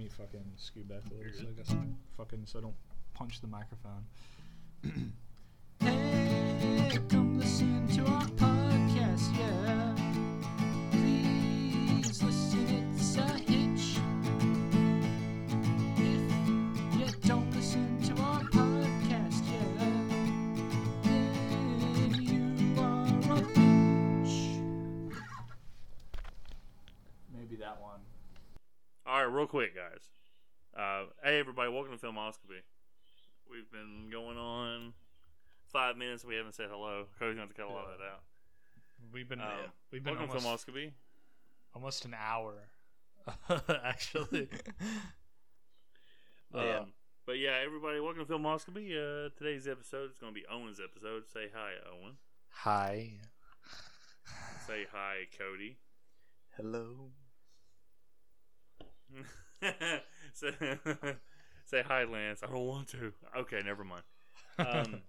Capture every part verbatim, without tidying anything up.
me fucking scoot back a little so I guess fucking so I don't punch the microphone. Hey, come listen to our podcast, yeah. Please listen, it's a hitch. If you don't listen to our podcast, yeah, then you are a bitch. Maybe that one. All right, real quick, guys. Uh, hey, everybody, welcome to Filmoscopy. We've been going on five minutes. We haven't said hello. Cody's going to cut a lot of that out. We've been Um, we've been welcome almost, to Filmoscopy. almost an hour, actually. Um, yeah. But yeah, everybody, welcome to Filmoscopy. Uh, today's episode is going to be Owen's episode. Say hi, Owen. Hi. Say hi, Cody. Hello. say, say hi, Lance. I don't want to. Okay, never mind. Um,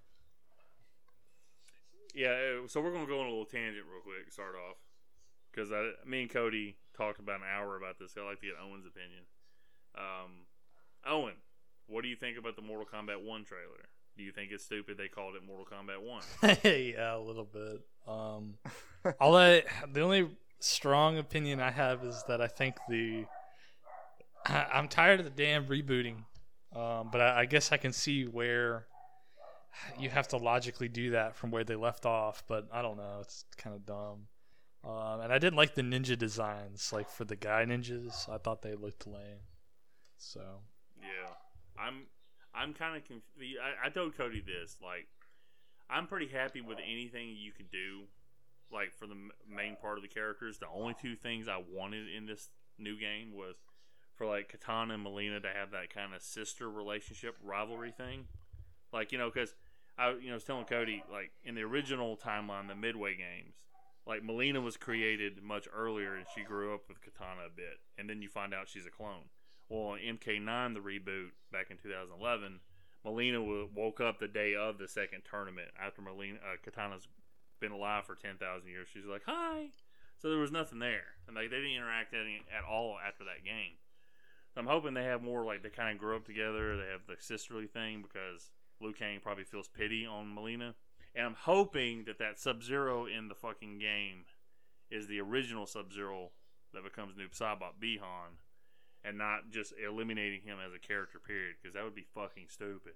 yeah, so we're going to go on a little tangent real quick to start off. Because me and Cody talked about an hour about this. I'd like to get Owen's opinion. Um, Owen, what do you think about the Mortal Kombat one trailer? Do you think it's stupid they called it Mortal Kombat one? Yeah, a little bit. Um, all I, the only strong opinion I have is that I think the I, I'm tired of the damn rebooting. Um, but I, I guess I can see where you have to logically do that from where they left off. But I don't know. It's kind of dumb. Um, and I didn't like the ninja designs, like for the guy ninjas. I thought they looked lame. So yeah, I'm I'm kind of confused. I, I told Cody this. Like, I'm pretty happy with anything you can do. Like for the m- main part of the characters, the only two things I wanted in this new game was for like Katana and Mileena to have that kind of sister relationship rivalry thing. Like, you know, because I you know was telling Cody, like in the original timeline, the Midway games, like Mileena was created much earlier and she grew up with Katana a bit, and then you find out she's a clone. Well, in M K nine, the reboot back in two thousand eleven, Mileena w- woke up the day of the second tournament after Mileena uh, Katana's been alive for ten thousand years. She's like, hi. So there was nothing there. And like they didn't interact any, at all after that game. So I'm hoping they have more, like they kind of grow up together. They have the sisterly thing because Liu Kang probably feels pity on Mileena. And I'm hoping that that Sub-Zero in the fucking game is the original Sub-Zero that becomes Noob Saibot Bihan and not just eliminating him as a character, period. Because that would be fucking stupid.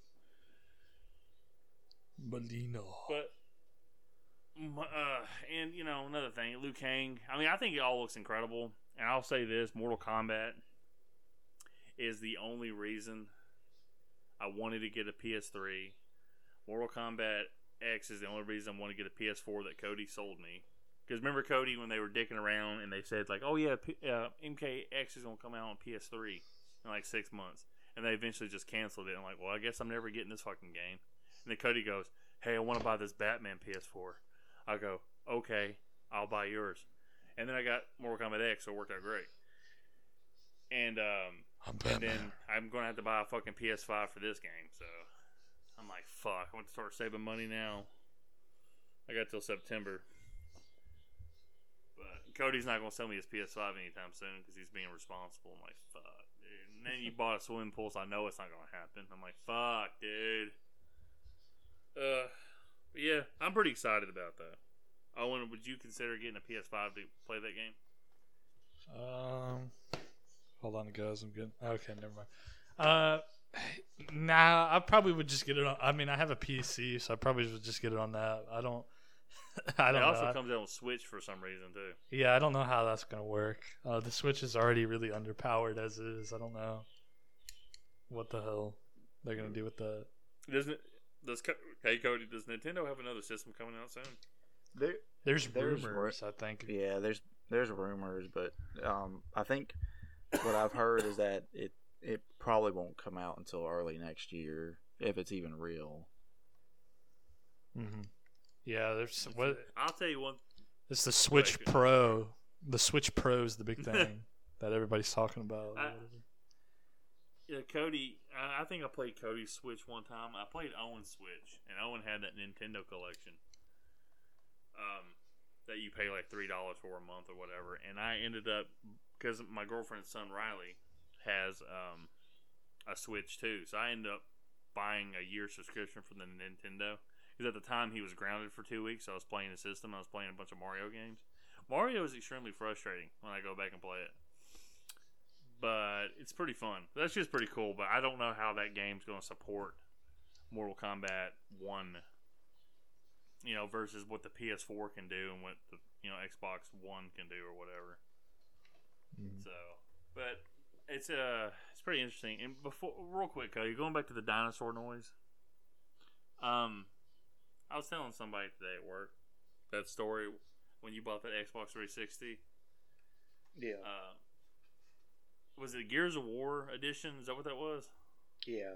Mileena. But Uh, and you know, another thing, Liu Kang. I mean, I think it all looks incredible. And I'll say this: Mortal Kombat is the only reason I wanted to get a P S three. Mortal Kombat X is the only reason I want to get a P S four that Cody sold me. Because remember Cody when they were dicking around and they said like, "Oh yeah, P- uh, M K X is gonna come out on P S three in like six months," and they eventually just canceled it. I'm like, "Well, I guess I'm never getting this fucking game." And then Cody goes, "Hey, I want to buy this Batman P S four." I go, okay, I'll buy yours. And then I got Mortal Kombat X, so it worked out great. And um, and then I'm going to have to buy a fucking P S five for this game. So I'm like, fuck, I want to start saving money now. I got till September. But Cody's not going to sell me his P S five anytime soon because he's being responsible. I'm like, fuck, dude. And then you bought a Swim Pulse. I know it's not going to happen. I'm like, fuck, dude. Uh... But yeah, I'm pretty excited about that. Owen, would you consider getting a P S five to play that game? Um, hold on, guys. I'm good. Okay, never mind. Uh, nah, I probably would just get it on. I mean, I have a P C, so I probably would just get it on that. I don't. I don't it also know. comes out on Switch for some reason too. Yeah, I don't know how that's gonna work. Uh, the Switch is already really underpowered as is. I don't know what the hell they're gonna do with that. Doesn't it? Does hey Cody? Does Nintendo have another system coming out soon? There, There's, there's rumors, I think. Yeah, there's there's rumors, but um, I think what I've heard is that it it probably won't come out until early next year, if it's even real. Mm-hmm. Yeah, there's what. I'll tell you one. It's the Switch Wait, Pro. The Switch Pro is the big thing that everybody's talking about. I, Yeah, Cody, I think I played Cody's Switch one time. I played Owen's Switch, and Owen had that Nintendo collection um, that you pay like three dollars for a month or whatever. And I ended up, because my girlfriend's son Riley, has um, a Switch too. So I ended up buying a year subscription for the Nintendo. Because at the time he was grounded for two weeks, so I was playing the system. I was playing a bunch of Mario games. Mario is extremely frustrating when I go back and play it. But it's pretty fun. That's just pretty cool. But I don't know how that game's going to support Mortal Kombat one, you know, versus what the P S four can do and what the, you know, Xbox One can do or whatever. Mm. So, but it's uh, it's pretty interesting. And before, real quick, Cody, going back to the dinosaur noise. Um, I was telling somebody today at work that story when you bought that Xbox three sixty. Yeah. Uh, was it Gears of War edition? Is that what that was? Yeah.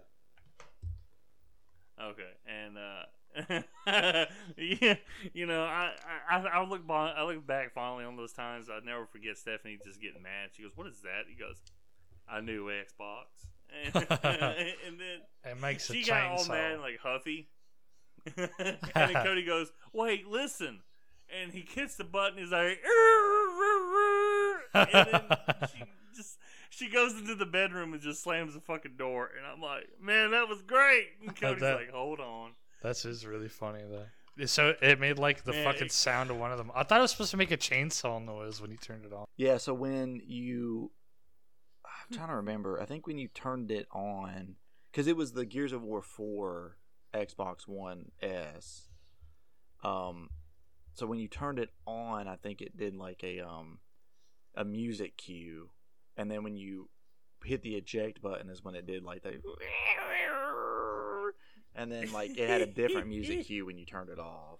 Okay, and uh, yeah, you know, I I I look by, I look back fondly on those times. I never forget Stephanie just getting mad. She goes, "What is that?" He goes, "I knew Xbox," and, and then it makes she a got all chainsaw. mad and like huffy. And then Cody goes, "Wait, listen," and he hits the button. He's like, and then she just. She goes into the bedroom and just slams the fucking door, and I'm like, "Man, that was great." And Cody's that, like, "Hold on." That's is really funny though. So it made like the Man, fucking it, sound of one of them. I thought it was supposed to make a chainsaw noise when you turned it on. Yeah. So when you, I'm trying to remember. I think when you turned it on, because it was the Gears of War four Xbox One S. Um, so when you turned it on, I think it did like a um, a music cue. And then when you hit the eject button is when it did like the, and then like it had a different music cue when you turned it off.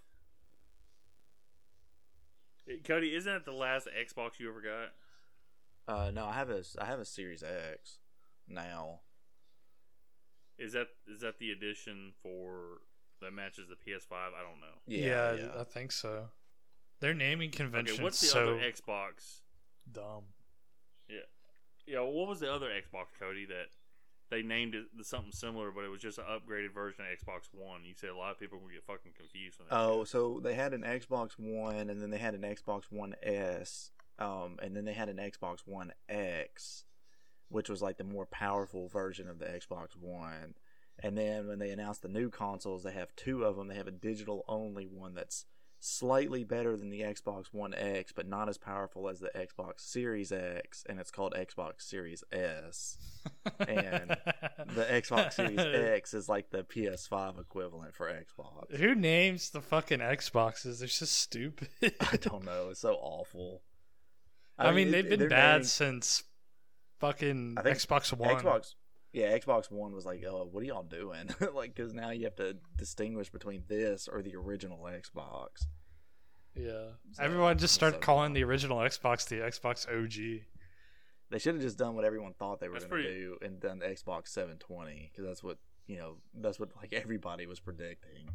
Cody, isn't that the last Xbox you ever got? Uh, no, I have a I have a Series X now. Is that is that the edition for that matches the P S five? I don't know. Yeah, Yeah, yeah. I think so. Their naming convention Okay, what's the so other Xbox? dumb. Yeah. Yeah, what was the other Xbox, Cody, that they named it something similar, but it was just an upgraded version of Xbox One? You said a lot of people would get fucking confused when they Oh, so they had an Xbox One, and then they had an Xbox One S, um, and then they had an Xbox One X, which was like the more powerful version of the Xbox One. And then when they announced the new consoles, they have two of them. They have a digital-only one that's slightly better than the Xbox One X, but not as powerful as the Xbox Series X, and it's called Xbox Series S. And the Xbox Series X is like the P S five equivalent for Xbox. Who names the fucking Xboxes? They're so stupid. I don't know. It's so awful. I, I mean, it, they've been they're bad naming, since fucking I think Xbox One. Xbox, yeah, Xbox One was like, oh, what are y'all doing? Like, because now you have to distinguish between this or the original Xbox. Yeah. So, everyone just started so calling dumb. the original Xbox the Xbox O G. They should have just done what everyone thought they were That's going to pretty- do and done the Xbox seven twenty, because that's what, you know, that's what like everybody was predicting.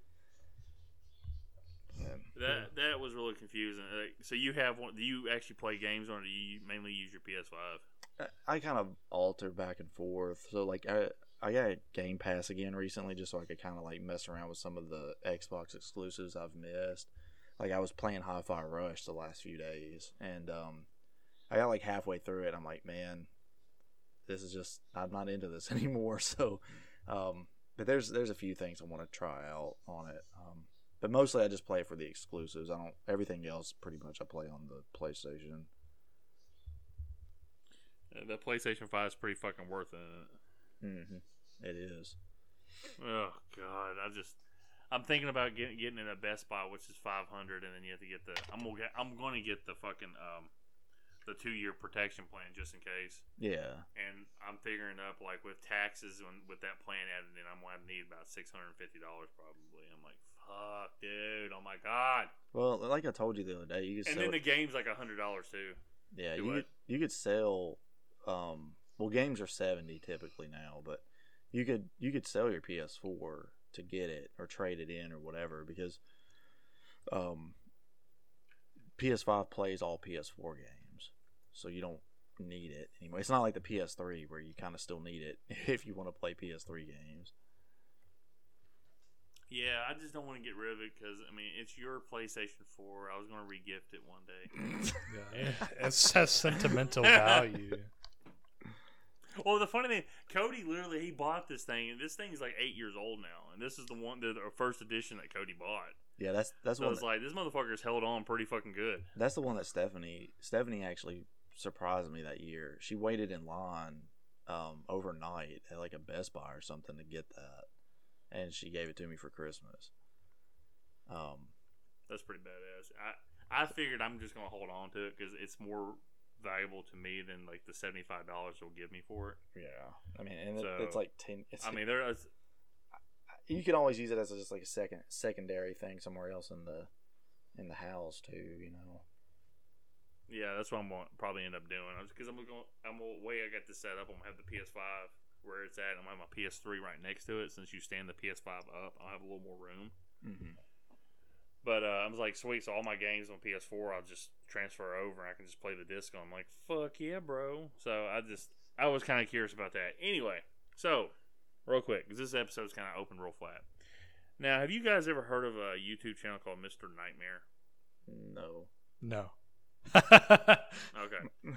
Um, That that was really confusing. Like, so you have one? Do you actually play games on it? Or do you mainly use your P S five? I, I kind of alter back and forth. So like I I got Game Pass again recently, just so I could kind of like mess around with some of the Xbox exclusives I've missed. Like I was playing Hi-Fi Rush the last few days, and um, I got like halfway through it. I'm like, man, this is just I'm not into this anymore. So, um, but there's there's a few things I want to try out on it. Um, but mostly I just play for the exclusives. I don't everything else pretty much I play on the PlayStation. Uh, that PlayStation five is pretty fucking worth it. Isn't it? Mm-hmm. It is. Oh God, I just I'm thinking about getting getting in a Best Buy, which is five hundred, and then you have to get the I'm gonna get, I'm going to get the fucking um the two year protection plan just in case. Yeah. And I'm figuring up like with taxes and with that plan added in, I'm going to need about six hundred and fifty dollars probably. I'm like, fuck, dude, oh my God. Well, like I told you the other day, you could And sell then the game's like a hundred dollars too. yeah, do you what? could you could sell. Um, well, games are seventy typically now, but you could you could sell your P S four to get it or trade it in or whatever, because um, P S five plays all P S four games, so you don't need it anymore. It's not like the P S three where you kind of still need it if you want to play P S three games. Yeah, I just don't want to get rid of it because I mean it's your PlayStation four. I was going to re-gift it one day. Yeah, it has sentimental value. Well, the funny thing, Cody literally he bought this thing, and this thing is like eight years old now, and this is the one, the, the first edition that Cody bought. Yeah, that's that's So one. it's That, like this motherfucker's held on pretty fucking good. that's the one that Stephanie Stephanie actually surprised me that year. She waited in line um, overnight at like a Best Buy or something to get that, and she gave it to me for Christmas. Um, That's pretty badass. I I figured I'm just gonna hold on to it because it's more valuable to me than like the seventy five dollars they'll give me for it. yeah, I mean, and it, So, it's like ten. It's I mean, there is. you can always use it as just like a second secondary thing somewhere else in the in the house too. You know. Yeah, that's what I'm gonna probably end up doing. Because I'm going, I'm the way I got this set up. I'm gonna have the P S five where it's at. I'm gonna have my P S three right next to it. Since you stand the P S five up, I'll have a little more room. Mm-hmm. But uh, I was like, sweet. So all my games on P S four, I'll just transfer over. And I can just play the disc on. I'm like, fuck yeah, bro. So I just, I was kind of curious about that. Anyway, so real quick, because this episode's kind of open real flat. Now, have you guys ever heard of a YouTube channel called Mister Nightmare? No. No. Okay.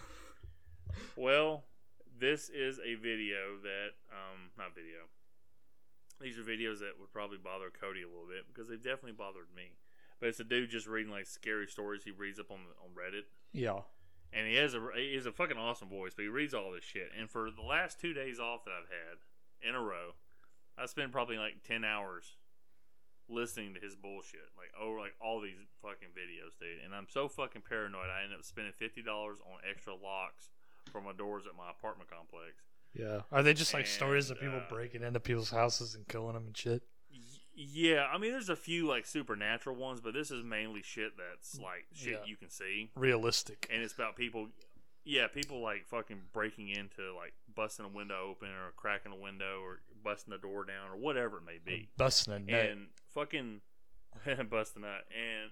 Well, this is a video that, um, not video. These are videos that would probably bother Cody a little bit because they've definitely bothered me. But it's a dude just reading like scary stories he reads up on on Reddit, Yeah. and he has a he has a fucking awesome voice. But he reads all this shit. And for the last two days off that I've had in a row, I spent probably like ten hours listening to his bullshit, like over like all these fucking videos, dude. And I'm so fucking paranoid. I ended up spending fifty dollars on extra locks for my doors at my apartment complex. Yeah. Are they just like And, stories of people uh, breaking into people's houses and killing them and shit? Y- Yeah, I mean, there's a few like supernatural ones, but this is mainly shit that's like shit Yeah. you can see, Realistic. and it's about people. Yeah, people like fucking breaking into like busting a window open or cracking a window or busting the door down or whatever it may be, Busting a nut. and fucking busting that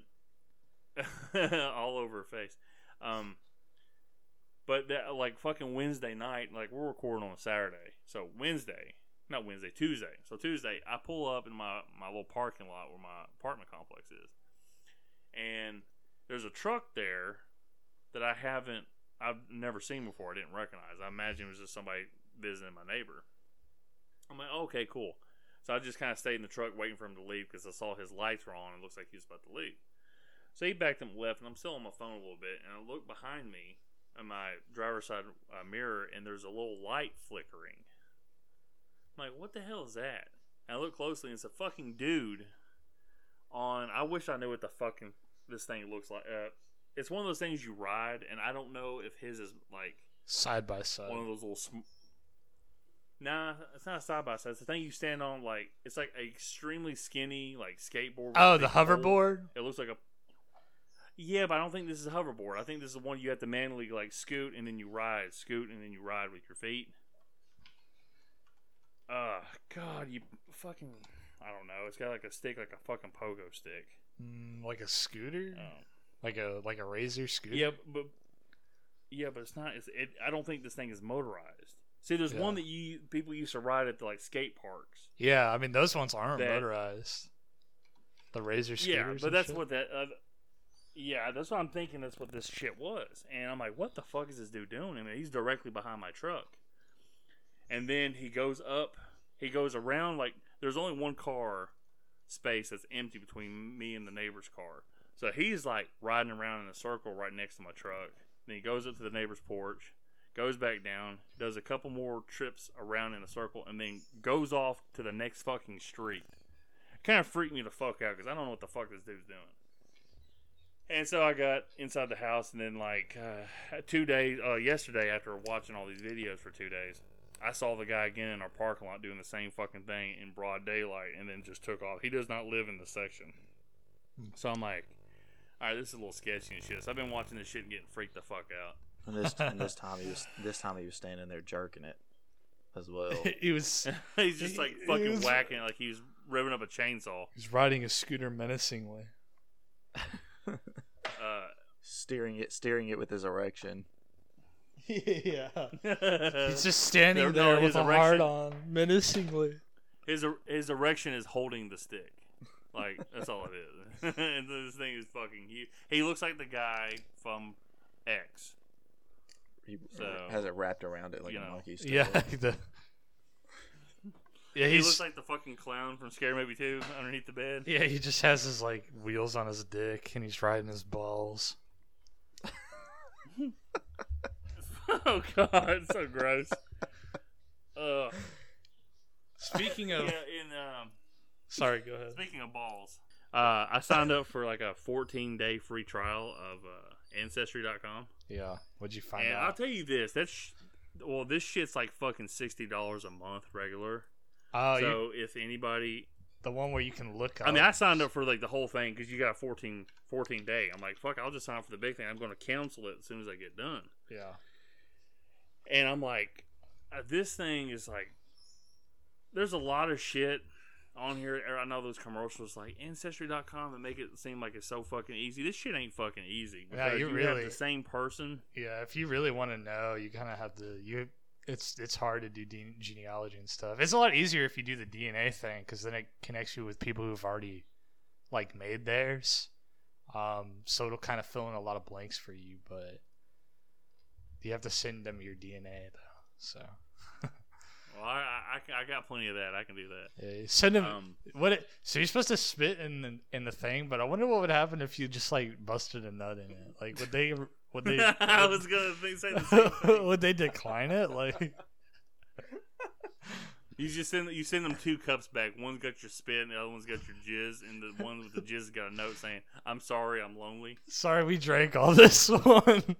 and all over her face. Um, but that like fucking Wednesday night, like we're recording on a Saturday, so Wednesday. Not Wednesday, Tuesday. So Tuesday, I pull up in my, my little parking lot where my apartment complex is. And there's a truck there that I haven't, I've never seen before. I didn't recognize. I imagine it was just somebody visiting my neighbor. I'm like, okay, cool. So I just kind of stayed in the truck waiting for him to leave because I saw his lights were on and it looks like he was about to leave. So he backed up and left, and I'm still on my phone a little bit. And I look behind me in my driver's side uh, mirror, and there's a little light flickering. I'm like, what the hell is that? And I look closely, and it's a fucking dude on. I wish I knew what the fucking this thing looks like. Uh, it's one of those things you ride, and I don't know if his is like Side by side. one of those little. Sm- nah, it's not a side by side. It's the thing you stand on. Like it's like an extremely skinny like skateboard. with Oh, a the big pole. hoverboard? It looks like a. Yeah, but I don't think this is a hoverboard. I think this is the one you have to manually like scoot and then you ride, scoot and then you ride with your feet. Uh, God, you fucking, I don't know. It's got like a stick, like a fucking pogo stick. Mm, like a scooter? Um, Like a like a razor scooter? yeah, but yeah, but it's not. It's, it, I don't think this thing is motorized. See, there's Yeah. one that you people used to ride at the like skate parks. Yeah, I mean those ones aren't That- motorized. The razor scooters. Yeah, but and that's shit? what that. Uh, yeah, that's what I'm thinking. That's what this shit was, and I'm like, what the fuck is this dude doing? I mean, he's directly behind my truck, and then he goes up. He goes around like there's only one car space that's empty between me and the neighbor's car. So he's like riding around in a circle right next to my truck. Then he goes up to the neighbor's porch, goes back down, does a couple more trips around in a circle, and then goes off to the next fucking street. Kind of freaked me the fuck out because I don't know what the fuck this dude's doing. And so I got inside the house, and then like uh, two days, uh, yesterday after watching all these videos for two days, I saw the guy again in our parking lot doing the same fucking thing in broad daylight, and then just took off. He does not live in the section, so I'm like, all right, this is a little sketchy and shit. So I've been watching this shit and getting freaked the fuck out. And this and this time he was this time he was standing there jerking it as well. he was He's just like He- he fucking was- whacking, like he was revving up a chainsaw. he's riding a scooter menacingly. Uh, steering it steering it with his erection. yeah. He's just standing No, there no, with his a erection- heart on menacingly. his er- his erection is holding the stick. Like that's all it is. And this thing is fucking huge. He looks like the guy from X. he So, has it wrapped around it like you a know. monkey. Still. Yeah, the, yeah, He he's looks like the fucking clown from Scary Movie two underneath the bed. yeah, he just has his like wheels on his dick and he's riding his balls. Oh god, it's so gross. Uh, Speaking of, yeah, in um, sorry, go ahead. speaking of balls, uh, I signed up for like a fourteen day free trial of uh, Ancestry dot com. Yeah, what'd you find And I'll out? tell you this, that's sh- well, this shit's like fucking sixty dollars a month regular. Oh, you, so if anybody, the one where you can look up. I mean, I signed up for like the whole thing because you got a fourteen, fourteen day. I'm like, fuck, I'll just sign up for the big thing. I'm going to cancel it as soon as I get done. yeah, And I'm like, uh, this thing is like, there's a lot of shit on here. I know those commercials like Ancestry dot com and make it seem like it's so fucking easy. This shit ain't fucking easy. Yeah, Because you you really- have the same person. yeah. If you really want to know, you kind of have to. You, it's it's hard to do de- genealogy and stuff. It's a lot easier if you do the D N A thing because then it connects you with people who've already like made theirs. Um, so it'll kind of fill in a lot of blanks for you, but you have to send them your D N A though. So Well, I, I, I got plenty of that. I can do that. yeah, you send them. Um, What? It, so you're supposed to spit in the in the thing, but I wonder what would happen if you just like busted a nut in it. Like, would they? Would they? I was gonna think, say the same thing. would they decline it? Like, You just send you send them two cups back. One's got your spit, and the other one's got your jizz, and the one with the jizz has got a note saying, "I'm sorry, I'm lonely." sorry, we drank all this one.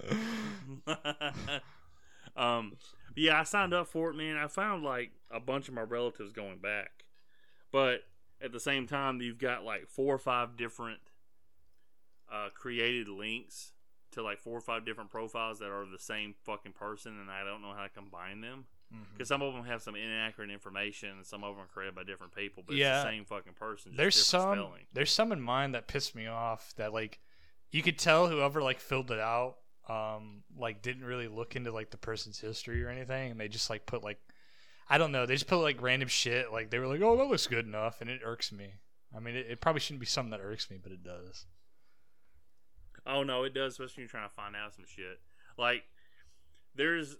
um, yeah, I signed up for it, man. I found like a bunch of my relatives going back, but at the same time, you've got like four or five different uh, created links to like four or five different profiles that are the same fucking person, and I don't know how to combine them. Because some of them have some inaccurate information, and some of them are created by different people, but Yeah. it's the same fucking person. Just There's different some. spelling. There's some in mine that pissed me off. That like, you could tell whoever like filled it out, um, like didn't really look into like the person's history or anything, and they just like put like, I don't know, they just put like random shit. Like they were like, oh, that looks good enough, and it irks me. I mean, it, it probably shouldn't be something that irks me, but it does. Oh no, it does, especially when you're trying to find out some shit. Like, there's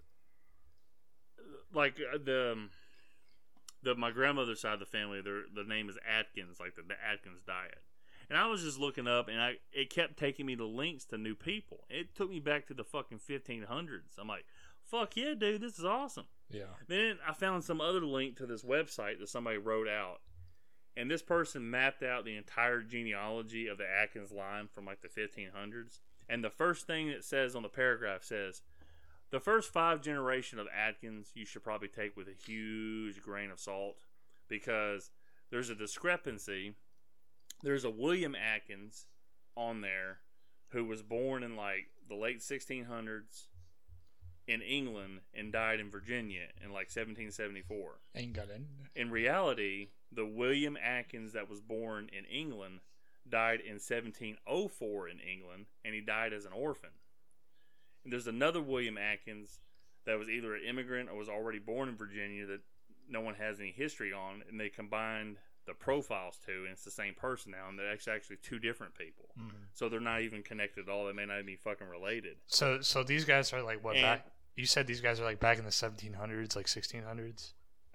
like uh, the um, the my grandmother's side of the family. Their the name is Atkins, like the, the Atkins diet. And I was just looking up, and I it kept taking me to links to new people. It took me back to the fucking fifteen hundreds. I'm like, fuck yeah, dude, this is awesome. Yeah. Then I found some other link to this website that somebody wrote out. And this person mapped out the entire genealogy of the Atkins line from like the fifteen hundreds. And the first thing it says on the paragraph says, the first five generation of Atkins you should probably take with a huge grain of salt, because there's a discrepancy. There's a William Atkins on there who was born in like the late sixteen hundreds in England and died in Virginia in like seventeen seventy-four. Ain't got it. In reality, the William Atkins that was born in England died in seventeen oh four in England, and he died as an orphan. And there's another William Atkins that was either an immigrant or was already born in Virginia that no one has any history on, and they combined the profiles too, and it's the same person now, and they're actually actually two different people. Mm-hmm. So they're not even connected at all. They may not even be fucking related. So, so these guys are like what And- back? You said these guys are like back in the seventeen hundreds, like sixteen hundreds.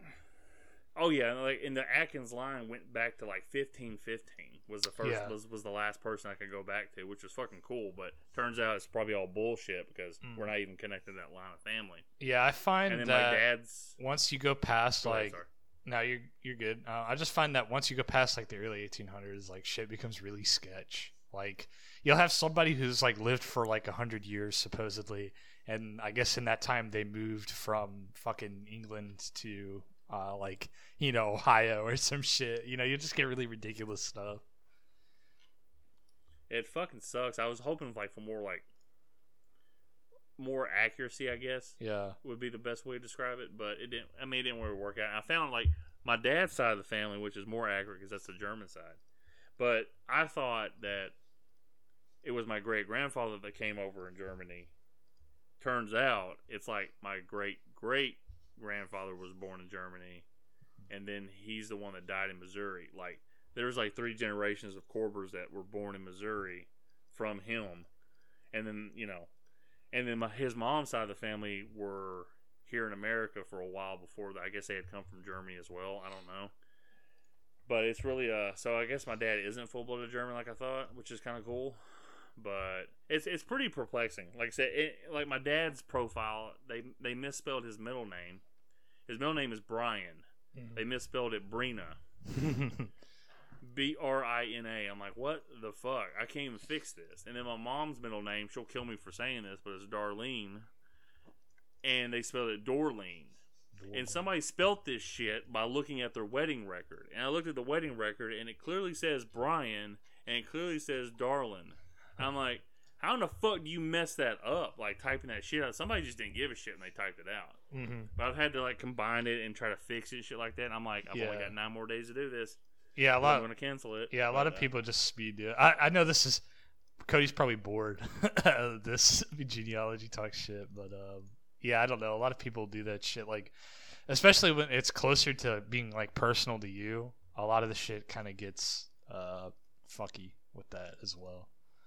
Oh yeah, like in the Atkins line went back to like fifteen fifteen was the first Yeah. was, was the last person I could go back to, which was fucking cool. But turns out it's probably all bullshit because Mm. we're not even connected to that line of family. Yeah, I find And then that my dad's once you go past Go ahead, like, sorry. no, you're you're good. Uh, I just find that once you go past like the early eighteen hundreds, like shit becomes really sketch. Like you'll have somebody who's like lived for like a hundred years supposedly, and I guess in that time they moved from fucking England to uh, like you know Ohio or some shit. You know, you just get really ridiculous stuff. It fucking sucks. I was hoping like for more like more accuracy, I guess Yeah. would be the best way to describe it. But it didn't. I mean, it didn't really work out. I found like my dad's side of the family, which is more accurate because that's the German side. But I thought that it was my great grandfather that came over in Germany. Turns out it's like my great great grandfather was born in Germany, and then he's the one that died in Missouri. Like there's like three generations of Corbers that were born in Missouri from him, and then you know, and then my, his mom's side of the family were here in America for a while before that. I guess they had come from Germany as well. I don't know. But it's really uh so I guess my dad isn't full blooded German like I thought, which is kind of cool. But it's it's pretty perplexing. Like I said, it, like my dad's profile, they they misspelled his middle name. His middle name is Brian. Mm-hmm. They misspelled it Brina. B R I N A. I'm like, what the fuck? I can't even fix this. And then my mom's middle name, she'll kill me for saying this, but it's Darlene. And they spelled it Dorleen. Dorleen. And somebody spelt this shit by looking at their wedding record. And I looked at the wedding record, and it clearly says Brian, and it clearly says Darlin. And I'm like, how in the fuck do you mess that up? Like, typing that shit out. Somebody just didn't give a shit, and they typed it out. Mm-hmm. But I've had to, like, combine it and try to fix it and shit like that. And I'm like, I've yeah. only got nine more days to do this. Yeah, a lot. I'm going to cancel it. Yeah, a lot of people just speed do it. I, I know this is... Cody's probably bored of this genealogy talk shit, but... um yeah, I don't know. A lot of people do that shit, like, especially when it's closer to being, like, personal to you. A lot of the shit kind of gets uh, fucky with that as well.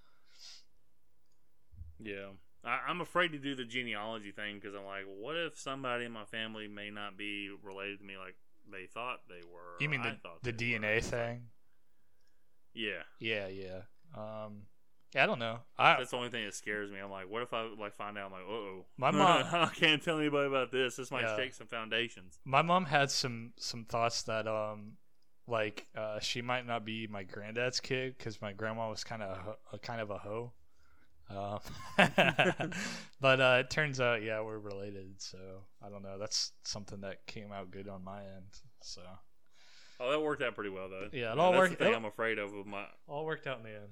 Yeah. I, I'm afraid to do the genealogy thing because I'm like, what if somebody in my family may not be related to me like they thought they were? You mean the, the D N A were. thing? Yeah. Yeah, yeah. Um... Yeah, I don't know. I, That's the only thing that scares me. I'm like, what if I like find out? I'm like, uh oh. My mom. I can't tell anybody about this. This might yeah. shake some foundations. My mom had some some thoughts that um, like uh, she might not be my granddad's kid because my grandma was kind of a, kind of a hoe. Um, but uh, it turns out, yeah, we're related. So I don't know. That's something that came out good on my end. So. Oh, that worked out pretty well though. Yeah, it yeah, all that's worked. The thing it, I'm afraid of with my. All worked out in the end.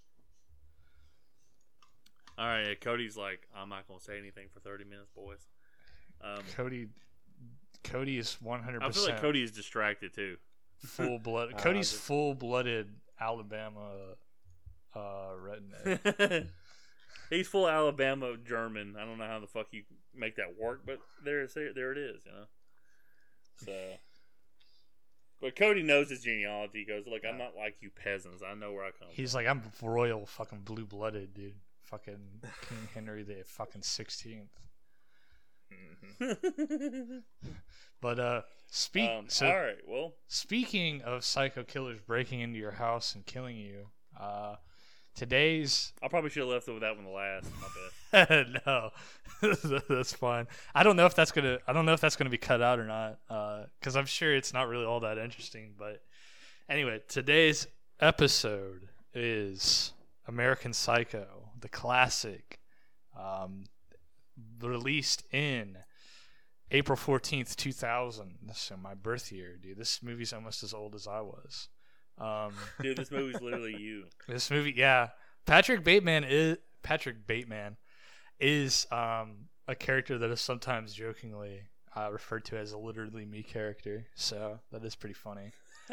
All right, Cody's like, I'm not gonna say anything for thirty minutes, boys. Um, Cody, Cody is one hundred percent. I feel like Cody is distracted too. Full blood. uh, Cody's just... full blooded Alabama uh, redneck. He's full Alabama German. I don't know how the fuck you make that work, but there, there it is, you know. So, but Cody knows his genealogy. He goes, look, I'm not like you peasants. I know where I come He's from. like, I'm royal, fucking blue blooded, dude. Fucking King Henry the fucking sixteenth. Mm-hmm. But uh, speak. Um, so, all right. Well, speaking of psycho killers breaking into your house and killing you, uh, today's. I probably should have left it with that one the last. My bad. No, that's fine. I don't know if that's gonna. I don't know if that's gonna be cut out or not. Because uh, I'm sure it's not really all that interesting. But anyway, today's episode is American Psycho, the classic, um, released in April fourteenth, two thousand. So my birth year, dude. This movie's almost as old as I was. Um, dude, this movie's literally you. This movie, yeah. Patrick Bateman is Patrick Bateman is um, a character that is sometimes jokingly uh, referred to as a literally me character. So that is pretty funny.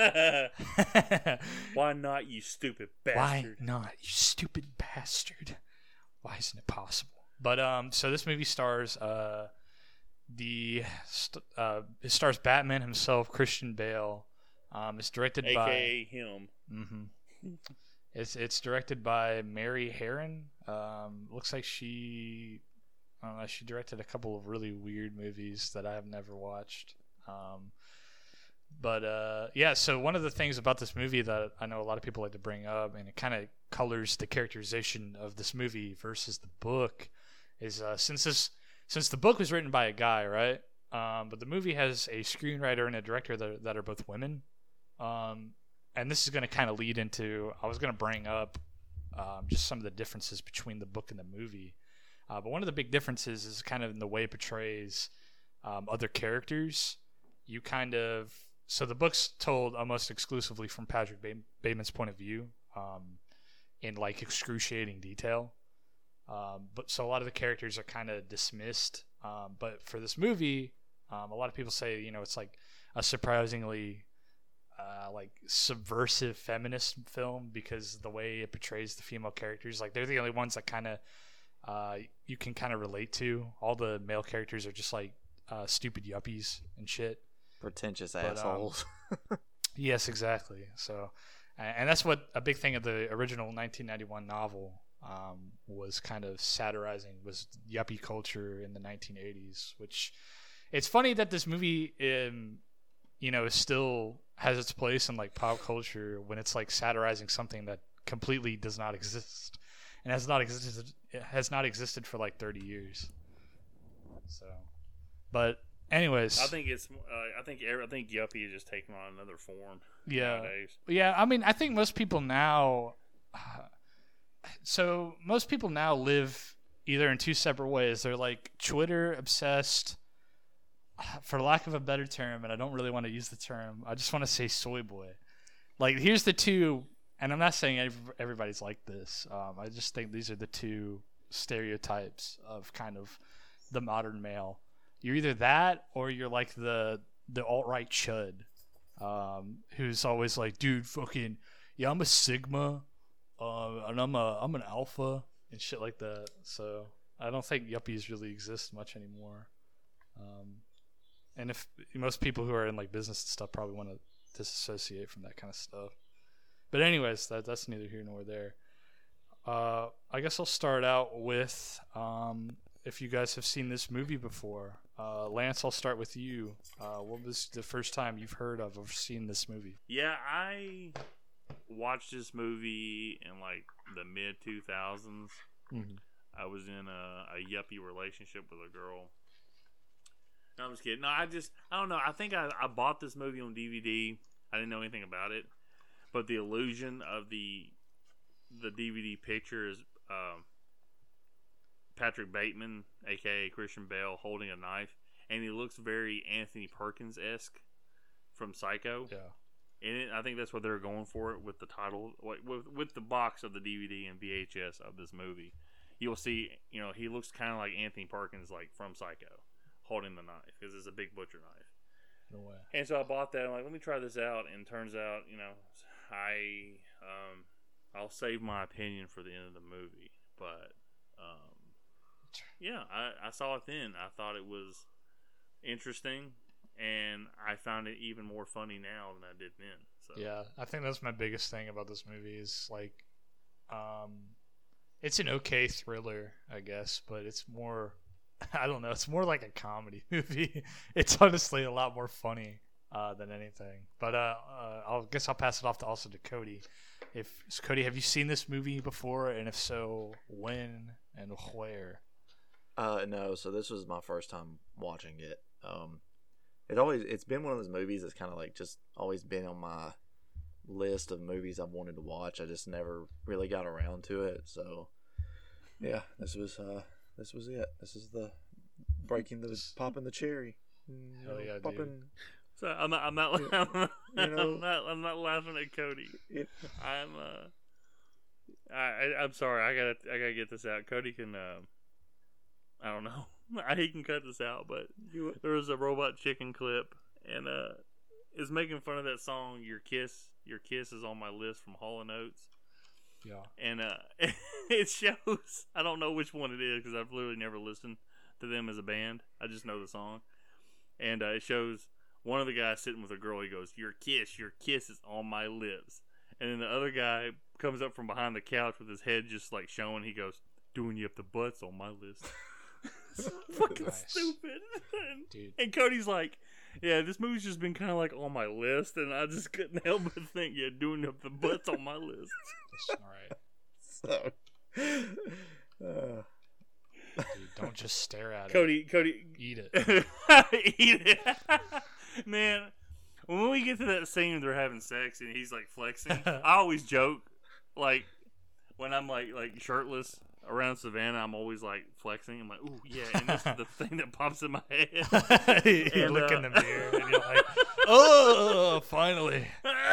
Why not, you stupid bastard? Why not, you stupid bastard? Why isn't it possible? But um, so this movie stars uh, the st- uh, it stars Batman himself, Christian Bale. Um, it's directed A K A by A K A him. Mm-hmm. It's it's directed by Mary Herron. Um, looks like she, I don't know, she directed a couple of really weird movies that I have never watched. Um, but uh, yeah, so one of the things about this movie that I know a lot of people like to bring up, and it kind of colors the characterization of this movie versus the book, is uh, since this since the book was written by a guy, right? Um, but the movie has a screenwriter and a director that that are both women. Um, and this is going to kind of lead into, I was going to bring up um, just some of the differences between the book and the movie. Uh, but one of the big differences is kind of in the way it portrays um, other characters. You kind of, so the book's told almost exclusively from Patrick ba- Bateman's point of view, um, in like excruciating detail. Um, but so a lot of the characters are kind of dismissed. Um, but for this movie, um, a lot of people say, you know, it's like a surprisingly Uh, like subversive feminist film because the way it portrays the female characters, like they're the only ones that kind of uh, you can kind of relate to. All the male characters are just like uh, stupid yuppies and shit, pretentious but, assholes. Um, yes, exactly. So, and that's what a big thing of the original nineteen ninety-one novel um, was kind of satirizing was yuppie culture in the nineteen eighties. Which it's funny that this movie, um, you know, still has its place in like pop culture when it's like satirizing something that completely does not exist and has not existed it has not existed for like thirty years. So, but anyways, I think it's. Uh, I think. I think yuppie is just taking on another form. yeah, Nowadays. yeah. I mean, I think most people now. So most people now live either in two separate ways. They're like Twitter obsessed, for lack of a better term, and I don't really want to use the term. I just want to say soy boy. Like, here's the two, and I'm not saying every- everybody's like this. Um, I just think these are the two stereotypes of kind of the modern male. You're either that or you're like the the alt-right chud, um, who's always like, dude, fucking, yeah, I'm a Sigma, uh, and I'm a I'm an alpha and shit like that. So I don't think yuppies really exist much anymore. Um, and if most people who are in like business and stuff probably want to disassociate from that kind of stuff. But anyways, that that's neither here nor there. Uh, I guess I'll start out with um, if you guys have seen this movie before. Uh, Lance, I'll start with you. Uh, what was the first time you've heard of or seen this movie? Yeah, I watched this movie in like the mid two thousands. Mm-hmm. I was in a, a yuppie relationship with a girl. No, I'm just kidding. No, I just, I don't know. I think I, I bought this movie on D V D. I didn't know anything about it. But the illusion of the the D V D picture is um, Patrick Bateman, a k a. Christian Bale, holding a knife. And he looks very Anthony Perkins-esque from Psycho. Yeah. And it, I think that's what they're going for it with the title, with, with the box of the D V D and V H S of this movie. You'll see, you know, he looks kind of like Anthony Perkins, like from Psycho, holding the knife because it's a big butcher knife. No way. And so I bought that. I'm like, let me try this out. And turns out, you know, I um, I'll save my opinion for the end of the movie. But um, yeah, I, I saw it then. I thought it was interesting, and I found it even more funny now than I did then. So Yeah, I think that's my biggest thing about this movie is like, um, it's an okay thriller, I guess, but it's more, I don't know, it's more like a comedy movie. It's honestly a lot more funny uh, than anything. But uh, uh, I'll guess I'll pass it off to also to Cody. If so Cody, have you seen this movie before, and if so, when and where? Uh, no. So this was my first time watching it. Um, it always it's been one of those movies that's kind of like just always been on my list of movies I've wanted to watch. I just never really got around to it. So yeah, this was uh this was it. This is the breaking the popping the cherry. Hell yeah, dude. popping. So I'm not, I'm not, Yeah. I'm, You know? not, I'm not laughing at Cody. It, I'm, uh, I, I, I'm sorry. I gotta, I gotta get this out. Cody can, um, I don't know. He can cut this out, but you, there was a Robot Chicken clip, and uh, is making fun of that song. Your kiss, your kiss is on my list from Hall and Oates, Yeah. and uh, it shows. I don't know which one it is because I've literally never listened to them as a band. I just know the song, and uh, it shows one of the guys sitting with a girl. He goes, "Your kiss, your kiss is on my lips," and then the other guy comes up from behind the couch with his head just like showing. He goes, "Doing you up the butts on my list." It's fucking Nice. stupid. And, Dude. and Cody's like, "Yeah, this movie's just been kind of like on my list," and I just couldn't help but think, "Yeah, doing up the butts on my list." All right. so, uh, Dude, don't just stare at Cody, Cody, it. Eat it. eat it, man. When we get to that scene where they're having sex and he's like flexing, I always joke, like when I'm like like shirtless around Savannah, I'm always like flexing. I'm like, "Ooh, yeah," and this is the thing that pops in my head. You And, look uh, in the mirror and you're like, oh, finally.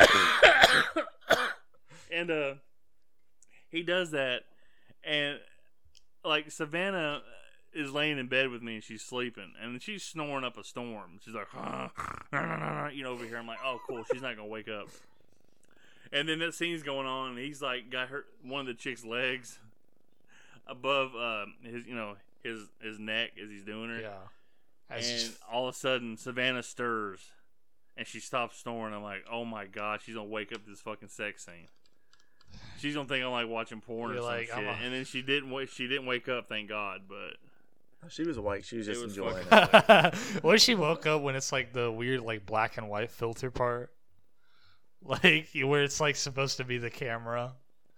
And uh, he does that, and like Savannah is laying in bed with me and she's sleeping, and she's snoring up a storm. She's like, you know, over here. I'm like, oh, cool. She's not gonna wake up. And then that scene's going on, and he's like got her one of the chick's legs above uh, his, you know, his his neck as he's doing her. Yeah. As And he's- all of a sudden, Savannah stirs, and she stops snoring. I'm like, oh my god, she's gonna wake up to this fucking sex scene. She's gonna think I'm like watching porn You're or some like, shit. I'm a- And then she didn't. Wa- she didn't wake up. Thank God. But She was awake. She was It just was enjoying fucking- it. What if she woke up when it's like the weird like black and white filter part, like where it's like supposed to be the camera?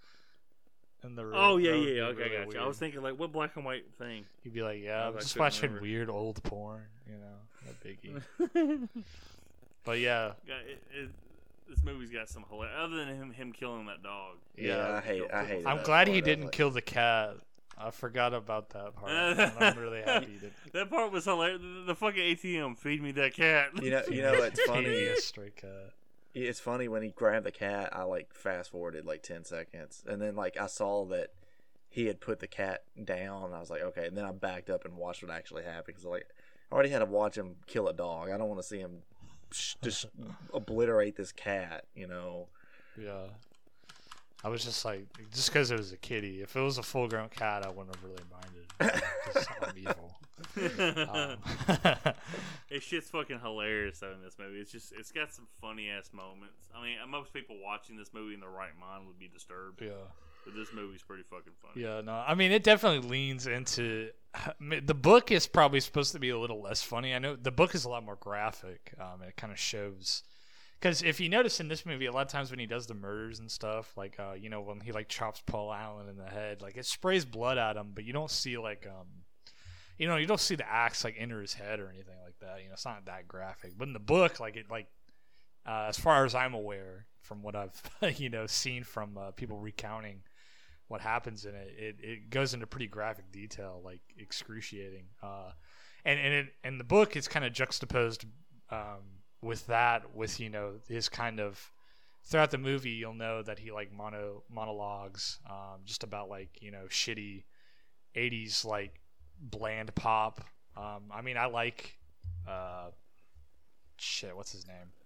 In the room. oh yeah, That would yeah. be Okay, really gotcha. I weird. was thinking like, what black and white thing? You'd be like, yeah, I I'm was- I just couldn't watching remember. weird old porn, you know, no biggie. But yeah, Yeah, it, it, this movie's got some hilarious. Other than him, him killing that dog. Yeah, I hate. I hate. I'm that glad part. he I was didn't like- kill the cat. I forgot about that part. and I'm really happy he did. That part was hilarious. The, the fucking A T M, feed me that cat. You know, you know, it's funny. Yeah, stray cat. It's funny when he grabbed the cat. I like fast forwarded like ten seconds, and then like I saw that he had put the cat down. I was like, okay. And then I backed up and watched what actually happened because like I already had to watch him kill a dog. I don't want to see him sh- just obliterate this cat. You know. Yeah. I was just like, just because it was a kitty. If it was a full-grown cat, I wouldn't have really minded. Because I'm evil. Um, It shit's fucking hilarious though in this movie. It's just it's got some funny ass moments. I mean, most people watching this movie in their right mind would be disturbed, yeah. but this movie's pretty fucking funny. Yeah, no, I mean, it definitely leans into. I mean, the book is probably supposed to be a little less funny. I know the book is a lot more graphic. Um, and it kind of shows. Because if you notice in this movie, a lot of times when he does the murders and stuff, like uh, you know, when he like chops Paul Allen in the head, like it sprays blood at him, but you don't see like um, you know, you don't see the axe like enter his head or anything like that. You know, it's not that graphic. But in the book, like it like, uh, as far as I'm aware, from what I've you know seen from uh, people recounting what happens in it, it, it goes into pretty graphic detail, like excruciating. Uh, and and it, and the book is kind of juxtaposed. Um, with that, with, you know, his kind of, throughout the movie, you'll know that he, like, mono monologues um, just about, like, you know, shitty eighties, like, bland pop. Um, I mean, I like, uh, shit, what's his name?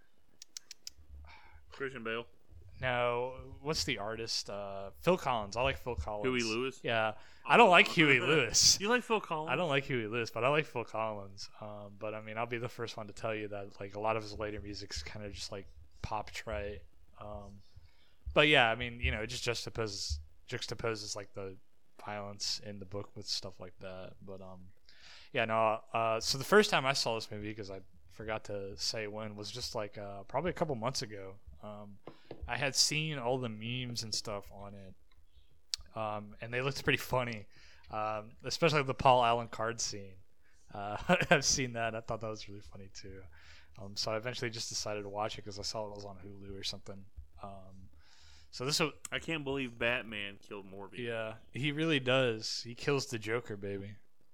Christian Bale, No, what's the artist? Uh, Phil Collins. I like Phil Collins. Huey Lewis. Yeah. I don't like Huey Lewis. You like Phil Collins? I don't like Huey Lewis, but I like Phil Collins. Um, but I mean, I'll be the first one to tell you that like a lot of his later music's kind of just like pop trite. Um, but yeah, I mean, you know, it just juxtaposes juxtaposes like the violence in the book with stuff like that. But um, yeah, no. Uh, so the first time I saw this movie, because I forgot to say when, was just like uh, probably a couple months ago. Um, I had seen all the memes and stuff on it. Um, and they looked pretty funny, um, especially the Paul Allen card scene. Uh, I've seen that. I thought that was really funny too. Um, so I eventually just decided to watch it because I saw it was on Hulu or something. Um, so this was, I can't believe Batman killed Morbius. yeah, he really does. He kills the Joker, baby.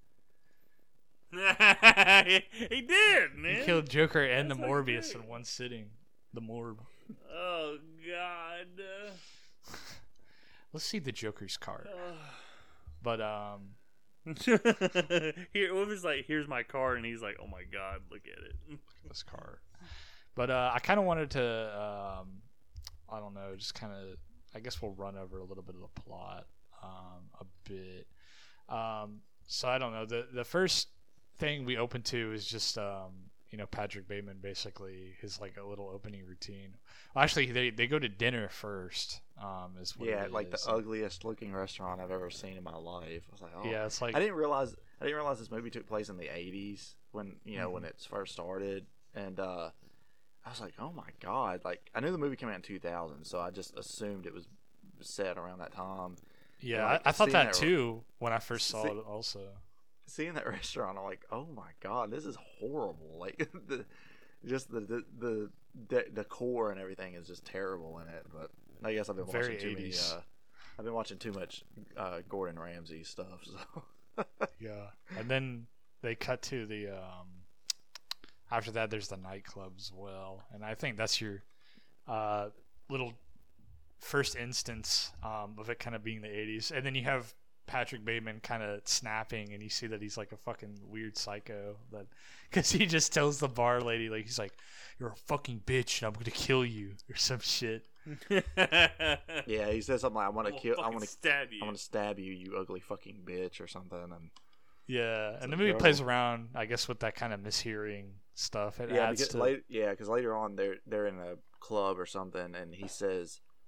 He did, man. He killed Joker and That's the Morbius fucking in one sitting. The Morb. Oh God. Let's see the Joker's card. But um, Here, what was like? Here's my card, and he's like, "Oh my God, look at it." this card. But uh, I kind of wanted to, um, I don't know, just kind of, I guess we'll run over a little bit of the plot um, a bit. Um, so I don't know. The the first thing we open to is just, um, you know, Patrick Bateman basically his like a little opening routine. Well, actually, they they go to dinner first. Um, is what Yeah, it like is. the ugliest looking restaurant I've ever seen in my life. I was like, oh. Yeah, it's like I didn't realize I didn't realize this movie took place in the eighties when you know Mhm. when it first started, and uh, I was like, oh my god! Like I knew the movie came out in two thousand, so I just assumed it was set around that time. yeah, like, I, I thought seeing that that- too when I first saw see- it. Also, Seeing that restaurant, I'm like, oh my god, this is horrible. Like the just the the the de- decor and everything is just terrible in it. But I guess I've been Very watching too many. eighties. Uh, I've been watching too much uh, Gordon Ramsay stuff. So yeah, and then they cut to the um, after that there's the nightclub as well, and I think that's your uh, little first instance um, of it kind of being the eighties, and then you have Patrick Bateman kind of snapping, and you see that he's like a fucking weird psycho, that because he just tells the bar lady, like, he's like, "You're a fucking bitch, and I'm gonna kill you," or some shit. yeah, he says something like, "I want to I'll kill. I fucking want to. stab you." I want to stab you, you ugly fucking bitch," or something. And Yeah, and the like, movie yo. plays around, I guess, with that kind of mishearing stuff. It yeah, adds because to later, yeah, because later on they're they're in a club or something, and he says,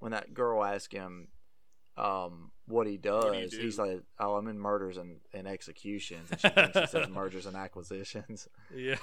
when that girl asks him um, what he does, What do you do? he's like, "Oh, I'm in murders and, and executions," and she thinks he says murders and acquisitions. Yeah.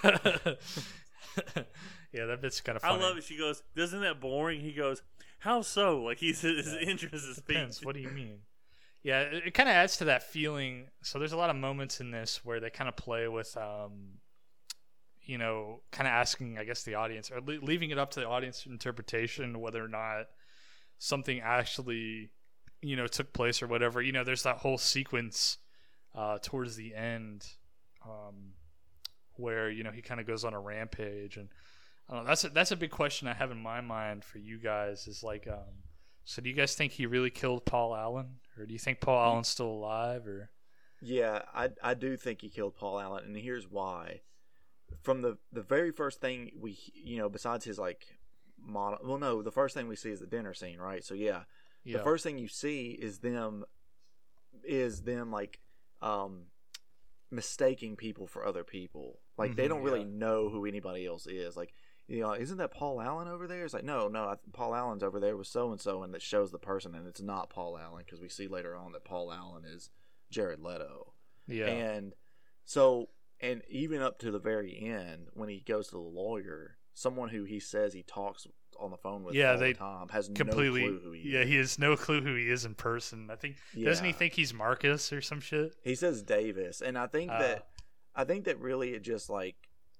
Yeah, that bit's kind of I funny. love it. She goes, "Isn't that boring?" He goes, "How so?" Like he's his interest is Depends. speech. What do you mean? Yeah, it, it kind of adds to that feeling. So there's a lot of moments in this where they kind of play with, um, you know, kind of asking, I guess, the audience, or le- leaving it up to the audience interpretation whether or not something actually, you know, took place or whatever. You know, there's that whole sequence uh, towards the end um, where, you know, he kind of goes on a rampage. And I don't know, that's a, that's a big question I have in my mind for you guys is like, um, so do you guys think he really killed Paul Allen? Or do you think Paul Allen's still alive? Or Yeah, I I do think he killed Paul Allen, and here's why. From the the very first thing we, you know, besides his like, mono, well, no, the first thing we see is the dinner scene, right? So yeah, yeah. the first thing you see is them, is them like, um, mistaking people for other people. Like they Mhm, don't really yeah. know who anybody else is. Like, you know, isn't that Paul Allen over there? It's like, no, no, I, Paul Allen's over there with so and so, and that shows the person, and it's not Paul Allen because we see later on that Paul Allen is Jared Leto. yeah. And so, and even up to the very end, when he goes to the lawyer, someone who he says he talks on the phone with Yeah, all they the time has completely no clue who he yeah is. he has no clue who he is in person. I think doesn't he Yeah. think he's Marcus or some shit? He says Davis, and I think Uh, that I think that really it just like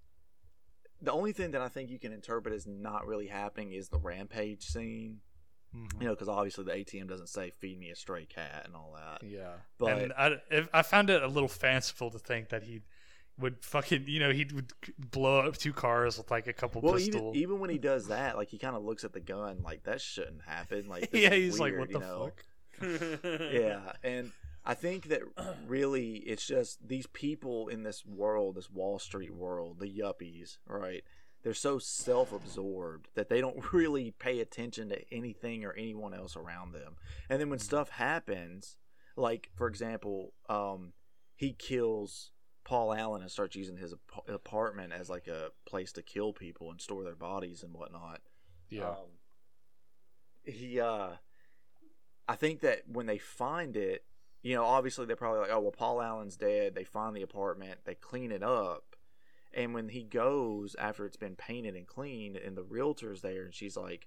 the only thing that I think you can interpret as not really happening is the rampage scene. Mhm. You know, because obviously the A T M doesn't say "feed me a stray cat" and all that. Yeah, But- and I, if, I found it a little fanciful to think that he would fucking, you know, he would blow up two cars with like a couple Well, pistol. even even when he does that, like he kind of looks at the gun, like that shouldn't happen. Like, this yeah, is he's like, weird, what the you know? fuck? Yeah, and I think that really it's just these people in this world, this Wall Street world, the yuppies, right? They're so self-absorbed that they don't really pay attention to anything or anyone else around them. And then when stuff happens, like for example, um, he kills Paul Allen and starts using his ap- apartment as like a place to kill people and store their bodies and whatnot. Yeah, Um, he, uh, I think that when they find it, you know, obviously they're probably like, oh, well, Paul Allen's dead. They find the apartment, they clean it up. And when he goes after it's been painted and cleaned, and the realtor's there, and she's like,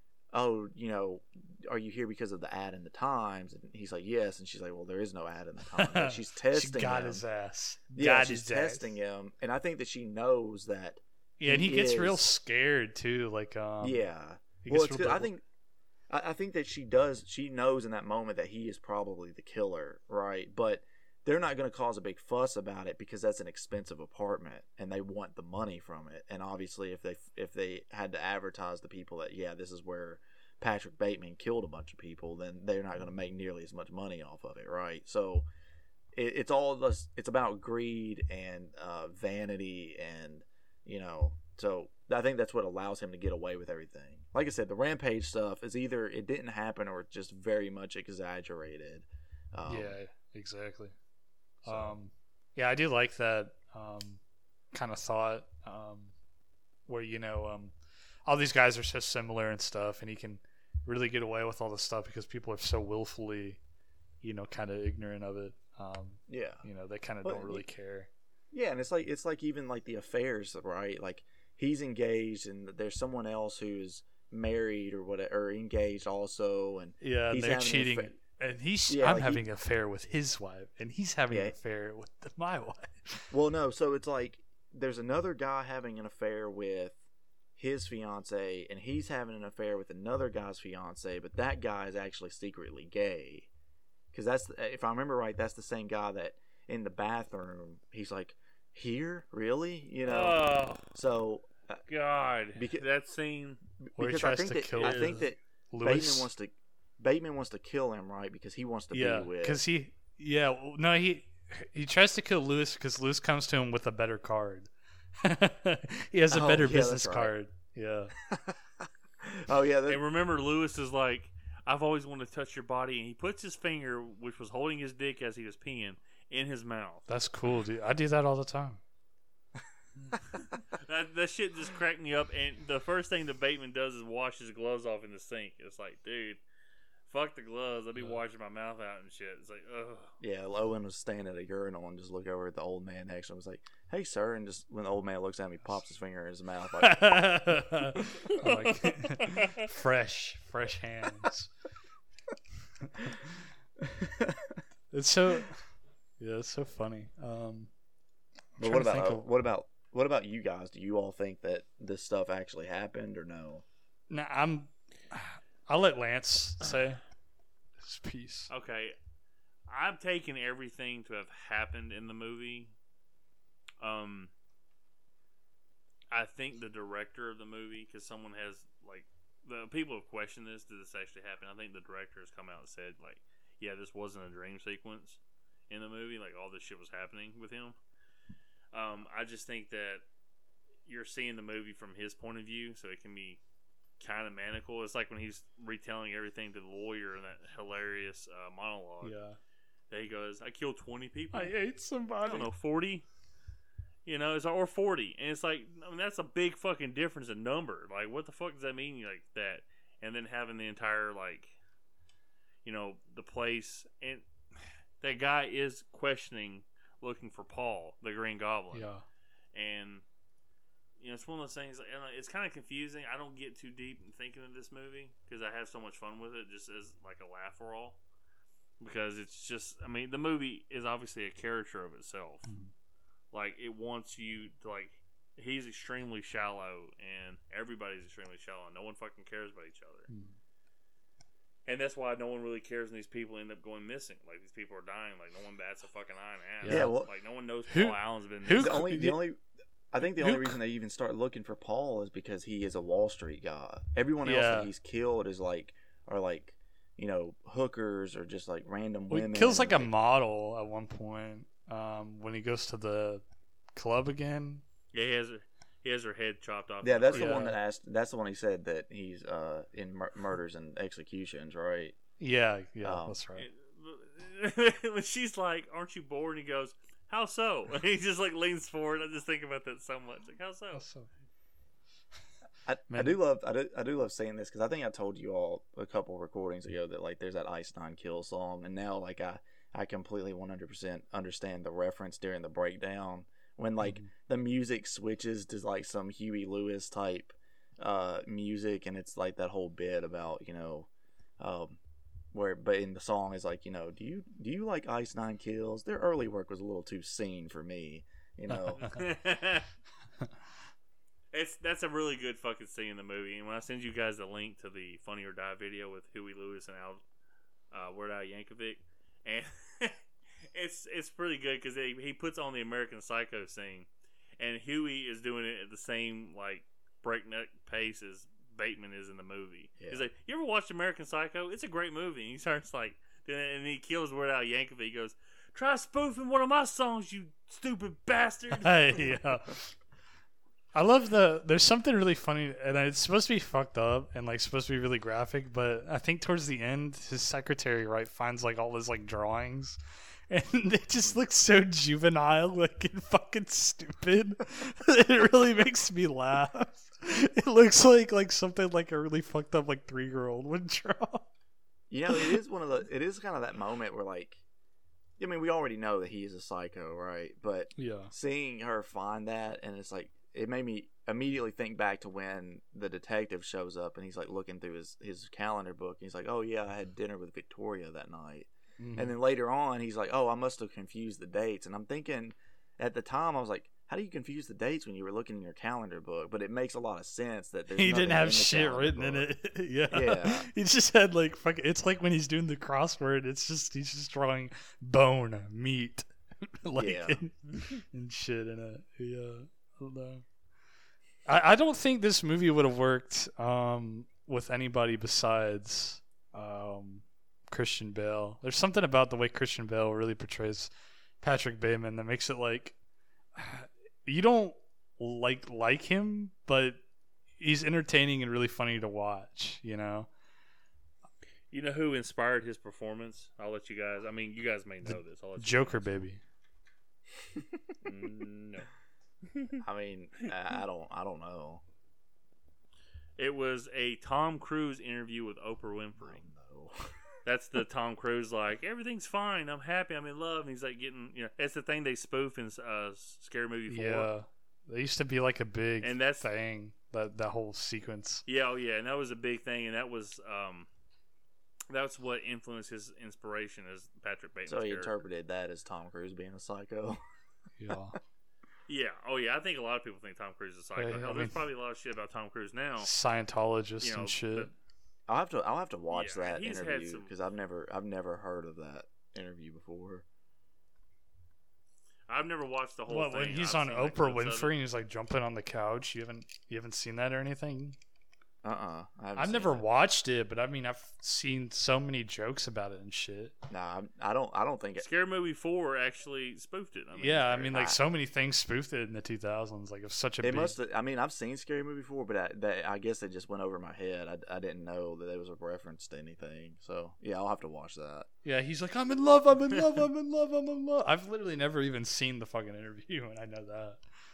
oh, you know, are you here because of the ad in the Times? And he's like, yes. And she's like, well, there is no ad in the Times. Like, she's testing she got him. his ass. Yeah, got she's his ass. testing him. And I think that she knows that. Yeah, and he, he gets real is- scared too. Like, um, yeah. he Well, gets it's real good. I double- think I, I think that she does. She knows in that moment that he is probably the killer, right? But they're not going to cause a big fuss about it because that's an expensive apartment, and they want the money from it. And obviously, if they if they had to advertise to people that yeah, this is where Patrick Bateman killed a bunch of people, then they're not going to make nearly as much money off of it, right? So it, it's all this. It's about greed and uh, vanity, and you know. So I think that's what allows him to get away with everything. Like I said, the rampage stuff is either it didn't happen or it's just very much exaggerated. Um, yeah, exactly. so- Um, yeah, I do like that um, kind of thought um, where, you know, um, all these guys are so similar and stuff, and he can really get away with all this stuff because people are so willfully, you know, kind of ignorant of it. Um, yeah. you know, they kind of Well, don't really y- care. Yeah, and it's like it's like even like the affairs, right? Like he's engaged, and there's someone else who's married or whatever, or engaged also, and Yeah, and he's they're having an cheating. affair. And he's, Yeah, I'm like he- having an affair with his wife, and he's having Yeah. an affair with the, my wife. Well, no, so it's like there's another guy having an affair with his fiance, and he's having an affair with another guy's fiance, but that guy is actually secretly gay. Because that's, if I remember right, that's the same guy that in the bathroom, he's like, here? Really? You know? Oh So, uh, God, Beca- that scene. Where he because I tries think to that, kill I think that Lewis. Bateman wants to, Bateman wants to kill him, right? Because he wants to Yeah, be with. because he, yeah, well, no, he he tries to kill Lewis because Lewis comes to him with a better card. He has a Oh, better yeah, business that's right. card. Yeah, Oh yeah, that, And remember, Lewis is like, I've always wanted to touch your body. And he puts his finger, which was holding his dick as he was peeing, in his mouth. that's cool, dude. I do that all the time. that, that shit just cracked me up. And the first thing that Bateman does is wash his gloves off in the sink. It's like, dude, fuck the gloves. I'll be washing my mouth out and shit. It's like, ugh. Yeah, Owen was standing at a urinal and just look over at the old man next to him. Was like, "Hey, sir," and just when the old man looks at him, he pops his finger in his mouth. Like, like, fresh, fresh hands. It's so, yeah, it's so funny. Um, but what about uh, what about what about you guys? Do you all think that this stuff actually happened or no? No, I'm. I'll let Lance say his piece. Okay, I'm taking everything to have happened in the movie. Um, I think the director of the movie, because someone has like the people have questioned this. Did this actually happen? I think the director has come out and said like, yeah, this wasn't a dream sequence in the movie. Like all this shit was happening with him. Um, I just think that you're seeing the movie from his point of view, so it can be kind of maniacal. It's like when he's retelling everything to the lawyer in that hilarious uh, monologue. Yeah. That he goes, I killed twenty people. I ate somebody. I don't know, forty? You know, it's or forty. And it's like, I mean, that's a big fucking difference in number. Like, what the fuck does that mean, like, that? And then having the entire, like, you know, the place. And that guy is questioning, looking for Paul, the Green Goblin. Yeah. And, you know, it's one of those things, like, it's kind of confusing. I don't get too deep in thinking of this movie because I have so much fun with it just as, like, a laugh for all. Because it's just, I mean, the movie is obviously a caricature of itself. Mm-hmm. Like, it wants you to, like, he's extremely shallow, and everybody's extremely shallow, and no one fucking cares about each other. Mm-hmm. And that's why no one really cares, and these people end up going missing. Like, these people are dying. Like, no one bats a fucking eye in ass. Yeah, well, like, no one knows who, Paul Allen's been who, missing. The only, the only, I think the only who, reason they even start looking for Paul is because he is a Wall Street guy. Everyone else yeah. that he's killed is, like, are, like, you know, hookers or just, like, random well, women. He kills, like, like, a model at one point um, when he goes to the club again. Yeah, he has he has her head chopped off. Yeah, that's the yeah. one that asked. That's the one he said that he's uh, in mur- murders and executions, right? Yeah, yeah, um, that's right. When she's like, "Aren't you bored?" and he goes, "How so?" And he just like leans forward. I just think about that so much. Like, how so? How so? I, I do love I do I do love saying this because I think I told you all a couple recordings ago that like there's that Ice Nine Kill song, and now like I I completely one hundred percent understand the reference during the breakdown when like mm-hmm. the music switches to like some Huey Lewis type uh, music, and it's like that whole bit about you know um, where but in the song is like you know do you do you like Ice Nine Kills? Their early work was a little too seen for me, you know. It's that's a really good fucking scene in the movie, and when I send you guys the link to the Funny or Die video with Huey Lewis and Al, uh, Weird Al Yankovic, and it's it's pretty good because he he puts on the American Psycho scene, and Huey is doing it at the same like breakneck pace as Bateman is in the movie. Yeah. He's like, "You ever watched American Psycho? It's a great movie." And he starts like, and he kills Weird Al Yankovic. He goes, "Try spoofing one of my songs, you stupid bastard!" Yeah. I love the. There's something really funny, and it's supposed to be fucked up and like supposed to be really graphic. But I think towards the end, his secretary right finds like all his like drawings, and they just look so juvenile, like and fucking stupid. It really makes me laugh. It looks like like something like a really fucked up like three year old would draw. You know, it is one of the. It is kind of that moment where like. I mean, we already know that he is a psycho, right? But yeah, seeing her find that, and it's like. It made me immediately think back to when the detective shows up and he's like looking through his, his calendar book. And he's like, "Oh yeah, I had dinner with Victoria that night." Mm-hmm. And then later on, he's like, "Oh, I must have confused the dates." And I'm thinking, at the time, I was like, "How do you confuse the dates when you were looking in your calendar book?" But it makes a lot of sense that there's he didn't have in shit written book. in it. Yeah, yeah. He just had like fuck. It's like when he's doing the crossword. It's just he's just drawing bone, meat, like yeah. and, and shit in it. Yeah, I don't know. I, I don't think this movie would have worked um, with anybody besides um, Christian Bale. There's something about the way Christian Bale really portrays Patrick Bateman that makes it like you don't like like him, but he's entertaining and really funny to watch. You know. You know who inspired his performance? I'll let you guys. I mean, you guys may know the this. I'll let you Joker, baby. no. I mean, I I don't, I don't know. It was a Tom Cruise interview with Oprah Winfrey. No. That's the Tom Cruise, like, everything's fine, I'm happy, I'm in love. And he's like getting, you know, that's the thing they spoof in uh, Scary Movie four. Yeah, they used to be like a big And that's- thing. That that whole sequence. Yeah, oh yeah, and that was a big thing, and that was um, that's what influenced his inspiration as Patrick Bateman's So he character. interpreted that as Tom Cruise being a psycho. Yeah. Yeah, oh yeah, I think a lot of people think Tom Cruise is a psycho. Yeah, I Oh, mean- there's probably a lot of shit about Tom Cruise now. Scientologists You know, and shit. but- I'll have to, I'll have to watch Yeah, that he's had interview some- because I've never, I've never heard of that interview before. I've never watched the whole What, thing. when he's I've on seen, like, Oprah clips of Winfrey it. and he's like jumping on the couch? You haven't you haven't seen that or anything? Uh, uh I I've never watched it, but I mean I've seen so many jokes about it and shit. Nah, I'm- I don't, I don't think it. Scary Movie four actually spoofed it. I mean, Yeah, I it's mean very- like so many things spoofed it in the two thousands. Like it was such a It big. must. I mean, I've seen Scary Movie before, but I, that, I guess it just went over my head. I, I didn't know that it was a reference to anything. So yeah, I'll have to watch that. Yeah, he's like, I'm in love, I'm in love, I'm in love, I'm in love. I've literally never even seen the fucking interview, and I know that.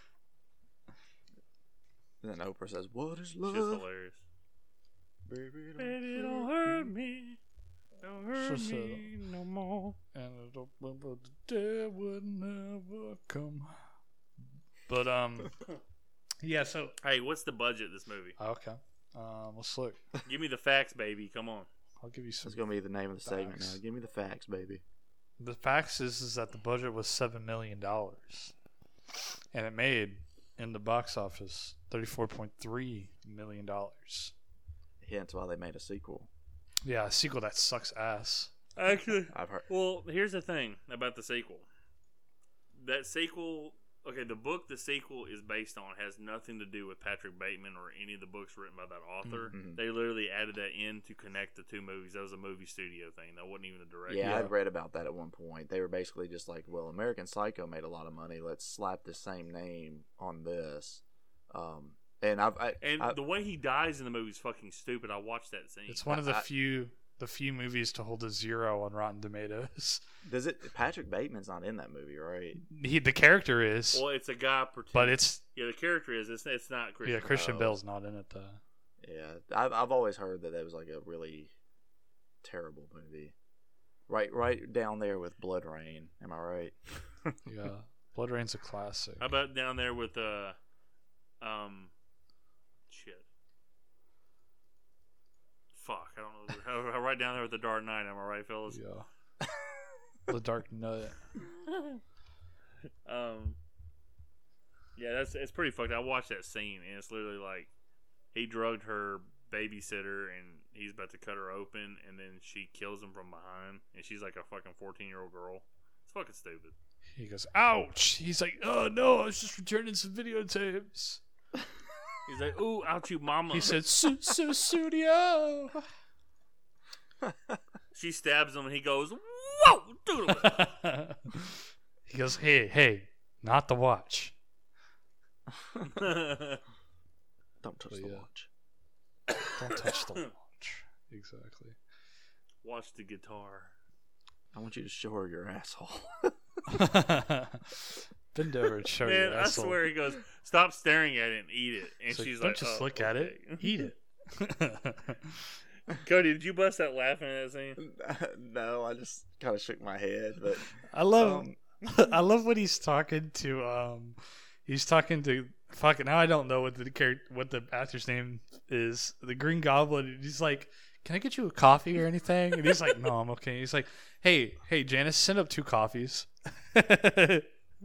And then Oprah says, "What is It's love, just hilarious. baby? don't Baby, hurt don't me." hurt me. Don't hurt Just, uh, me no more. And I don't remember the day would never come. But um, yeah. So Hey, what's the budget of this movie? okay, um, let's look. Give me the facts, baby. Come on. I'll give you some. That's gonna be the name of the segment Facts. now. Give me the facts, baby. The facts is, is that the budget was seven million dollars, and it made in the box office thirty four point three million dollars. Hence why they made a sequel. Yeah, a sequel that sucks ass. Actually, I've heard. well, here's the thing about the sequel. That sequel, okay, the book the sequel is based on has nothing to do with Patrick Bateman or any of the books written by that author. Mhm. They literally added that in to connect the two movies. That was a movie studio thing. That wasn't even the director. Yeah, Yeah. I'd read about that at one point. They were basically just like, "Well, American Psycho made a lot of money. Let's slap the same name on this." Um, and I've, I, And I, the way he dies in the movie is fucking stupid. I watched that scene. It's one of the I- few the few movies to hold a zero on Rotten Tomatoes. does it? Patrick Bateman's not in that movie, right? He the character is, well, it's a guy pretending. but it's yeah, the character is. It's, it's not Christian. yeah Christian Bale. Bale's not in it though. Yeah, I've I've always heard that it was like a really terrible movie. Right, right down there with Blood Rain. Am I right? Yeah, Blood Rain's a classic. How about down there with uh, um, shit. Fuck, I don't know. How, how right down there with the Dark Knight. Am I right, fellas? Yeah, The Dark Knight. Um, yeah, that's it's pretty fucked. I watched that scene, and it's literally like he drugged her babysitter, and he's about to cut her open, and then she kills him from behind, and she's like a fucking fourteen year old girl. It's fucking stupid. He goes, ouch! He's like, oh no, I was just returning some videotapes. He's like, "Ooh, ouch, you mama." He said, su- su- studio. She stabs him, and he goes, "Whoa, dude!" He goes, hey, hey, not the watch. Don't touch But the yeah. watch. Don't touch the watch. Exactly. Watch the guitar. I want you to show her your asshole. Bend over and show Man, your I asshole. swear he goes, "Stop staring at it and eat it." And It's like, she's don't like, just "Oh, look at it, okay." eat it. Cody, did you bust out laughing at that scene? No, I just kind of shook my head, but I love, um, I love when he's talking to, um, he's talking to, fuck it, now I don't know what the character, what the actor's name is, the Green Goblin, and he's like, can I get you a coffee or anything? And he's like, no, I'm okay. He's like, hey, hey, Janice, send up two coffees. yeah,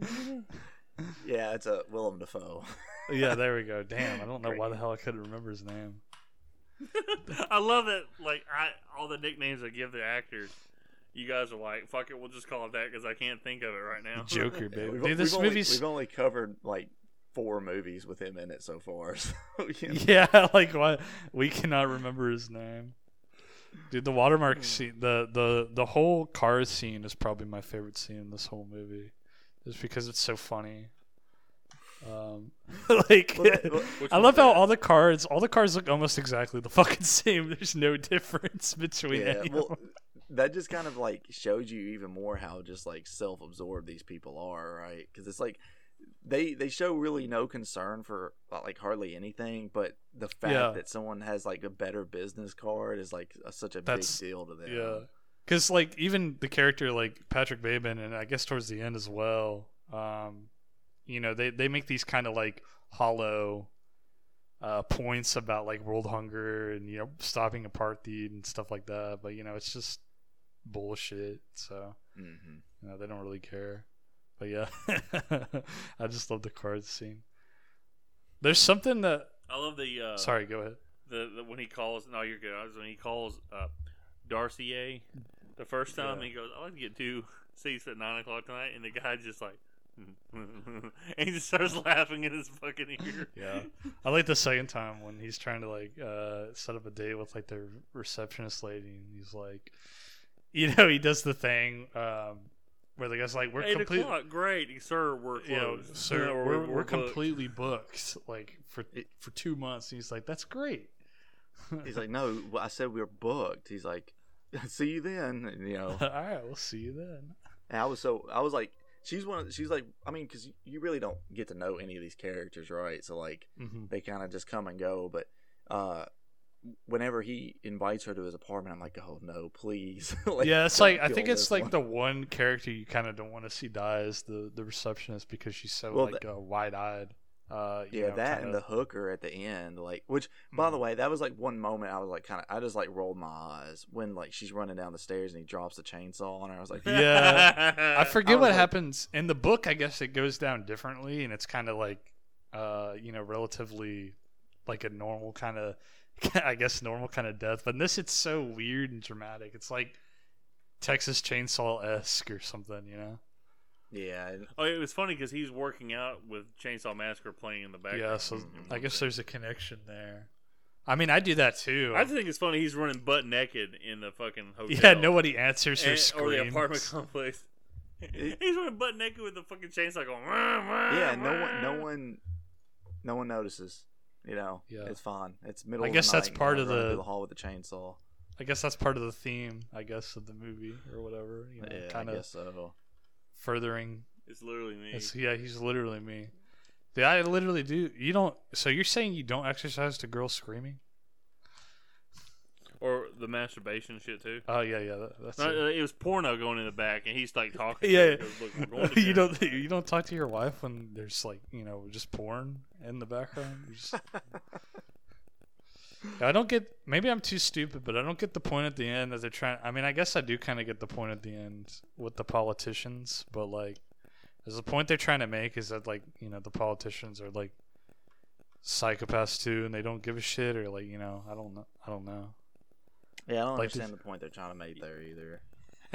it's a Willem Dafoe. Yeah, there we go. Damn, I don't know why the hell I couldn't remember his name. I love that. Like, I all the nicknames I give the actors, you guys are like, "Fuck it, we'll just call it that" because I can't think of it right now. Joker, Yeah, baby. we've, Dude, this we've only, movie's we've only covered like four movies with him in it so far. So, you know. yeah, like what? We cannot remember his name. Dude, the watermark scene, the the the whole car scene is probably my favorite scene in this whole movie, just because it's so funny. Um, like Well, that- well, Which I one's love how that? all the cars, all the cars look almost exactly the fucking same. There's no difference between Yeah, any well, of them. that just kind of like shows you even more how just like self-absorbed these people are, right? Because it's like they they show really no concern for like hardly anything, but the fact Yeah. that someone has like a better business card is like a, such a That's- big deal to them. Yeah, because like even the character like Patrick Bateman, and I guess towards the end as well, um, you know, they they make these kind of like hollow uh, points about like world hunger and you know stopping apartheid and stuff like that, but you know it's just bullshit. So hmm you know they don't really care. But yeah, I just love the card scene. There's something that. I love the. Uh, Sorry, go ahead. The, the when he calls. No, you're good. I was when he calls uh, Darcy A. The first time Yeah. he goes, "I like to get two seats at nine o'clock tonight," and the guy just like, and he just starts laughing in his fucking ear. Yeah, I like the second time when he's trying to like uh, set up a date with like the receptionist lady, and he's like, you know, he does the thing um, where the guy's like, "We're Eight completely, o'clock, great, sir. We're you know, closed. sir, Or we're, we're, booked." completely booked, like for for two months." And he's like, "That's great." He's like, no, well, I said we were booked. He's like, see you then. And, you know, "All right, we'll see you then." and I was so I was like, she's one of she's like, I mean, because you really don't get to know any of these characters, right? So like, Mm-hmm. they kind of just come and go. But uh, whenever he invites her to his apartment, I'm like, oh no, please. Like, Yeah, it's don't like I kill think it's this like one. the one character you kind of don't want to see die is the the receptionist because she's so Well, like uh, wide eyed. Uh, you Yeah, know, that kinda, and the hooker at the end, like, which, by the Mhm. way, that was like one moment I was like, kind of, I just like rolled my eyes when like she's running down the stairs and he drops the chainsaw on her. I was like, Yeah. I forget I was what like- happens in the book. I guess it goes down differently, and it's kind of like, uh, you know, relatively like a normal kind of, I guess, normal kind of death. But in this, it's so weird and dramatic. It's like Texas Chainsaw esque or something, you know? yeah, and- Oh, it was funny because he's working out with Chainsaw Massacre playing in the background. Yeah. So Mhm. I guess there's a connection there. I mean, I do that too. I just think it's funny he's running butt naked in the fucking hotel. yeah, nobody answers or And- screams. or the apartment complex. He's running butt naked with the fucking chainsaw going. yeah, no one, no one, no one notices. You know, Yeah. it's fine. It's middle. I of guess the that's night, part you of know, running the- through the hall with the chainsaw. I guess that's part of the theme, I guess, of the movie or whatever. You know, Yeah, kind I of guess so. furthering. It's literally me. It's, yeah, he's literally me. Yeah, I literally do. You don't. So you're saying you don't exercise to girls screaming? Or the masturbation shit too. Oh yeah, yeah. That, that's No, it. uh, it was porno going in the back, and he's like talking. to Yeah, her. yeah. He goes, "Look, we're going to you jail." don't. You don't talk to your wife when there's like you know just porn in the background. You just, I don't get. Maybe I'm too stupid, but I don't get the point at the end that they're trying. I mean, I guess I do kind of get the point at the end with the politicians, but like, there's the point they're trying to make is that like you know the politicians are like psychopaths too, and they don't give a shit, or like you know I don't know. I don't know. Yeah, I don't Like understand this- the point they're trying to make there either.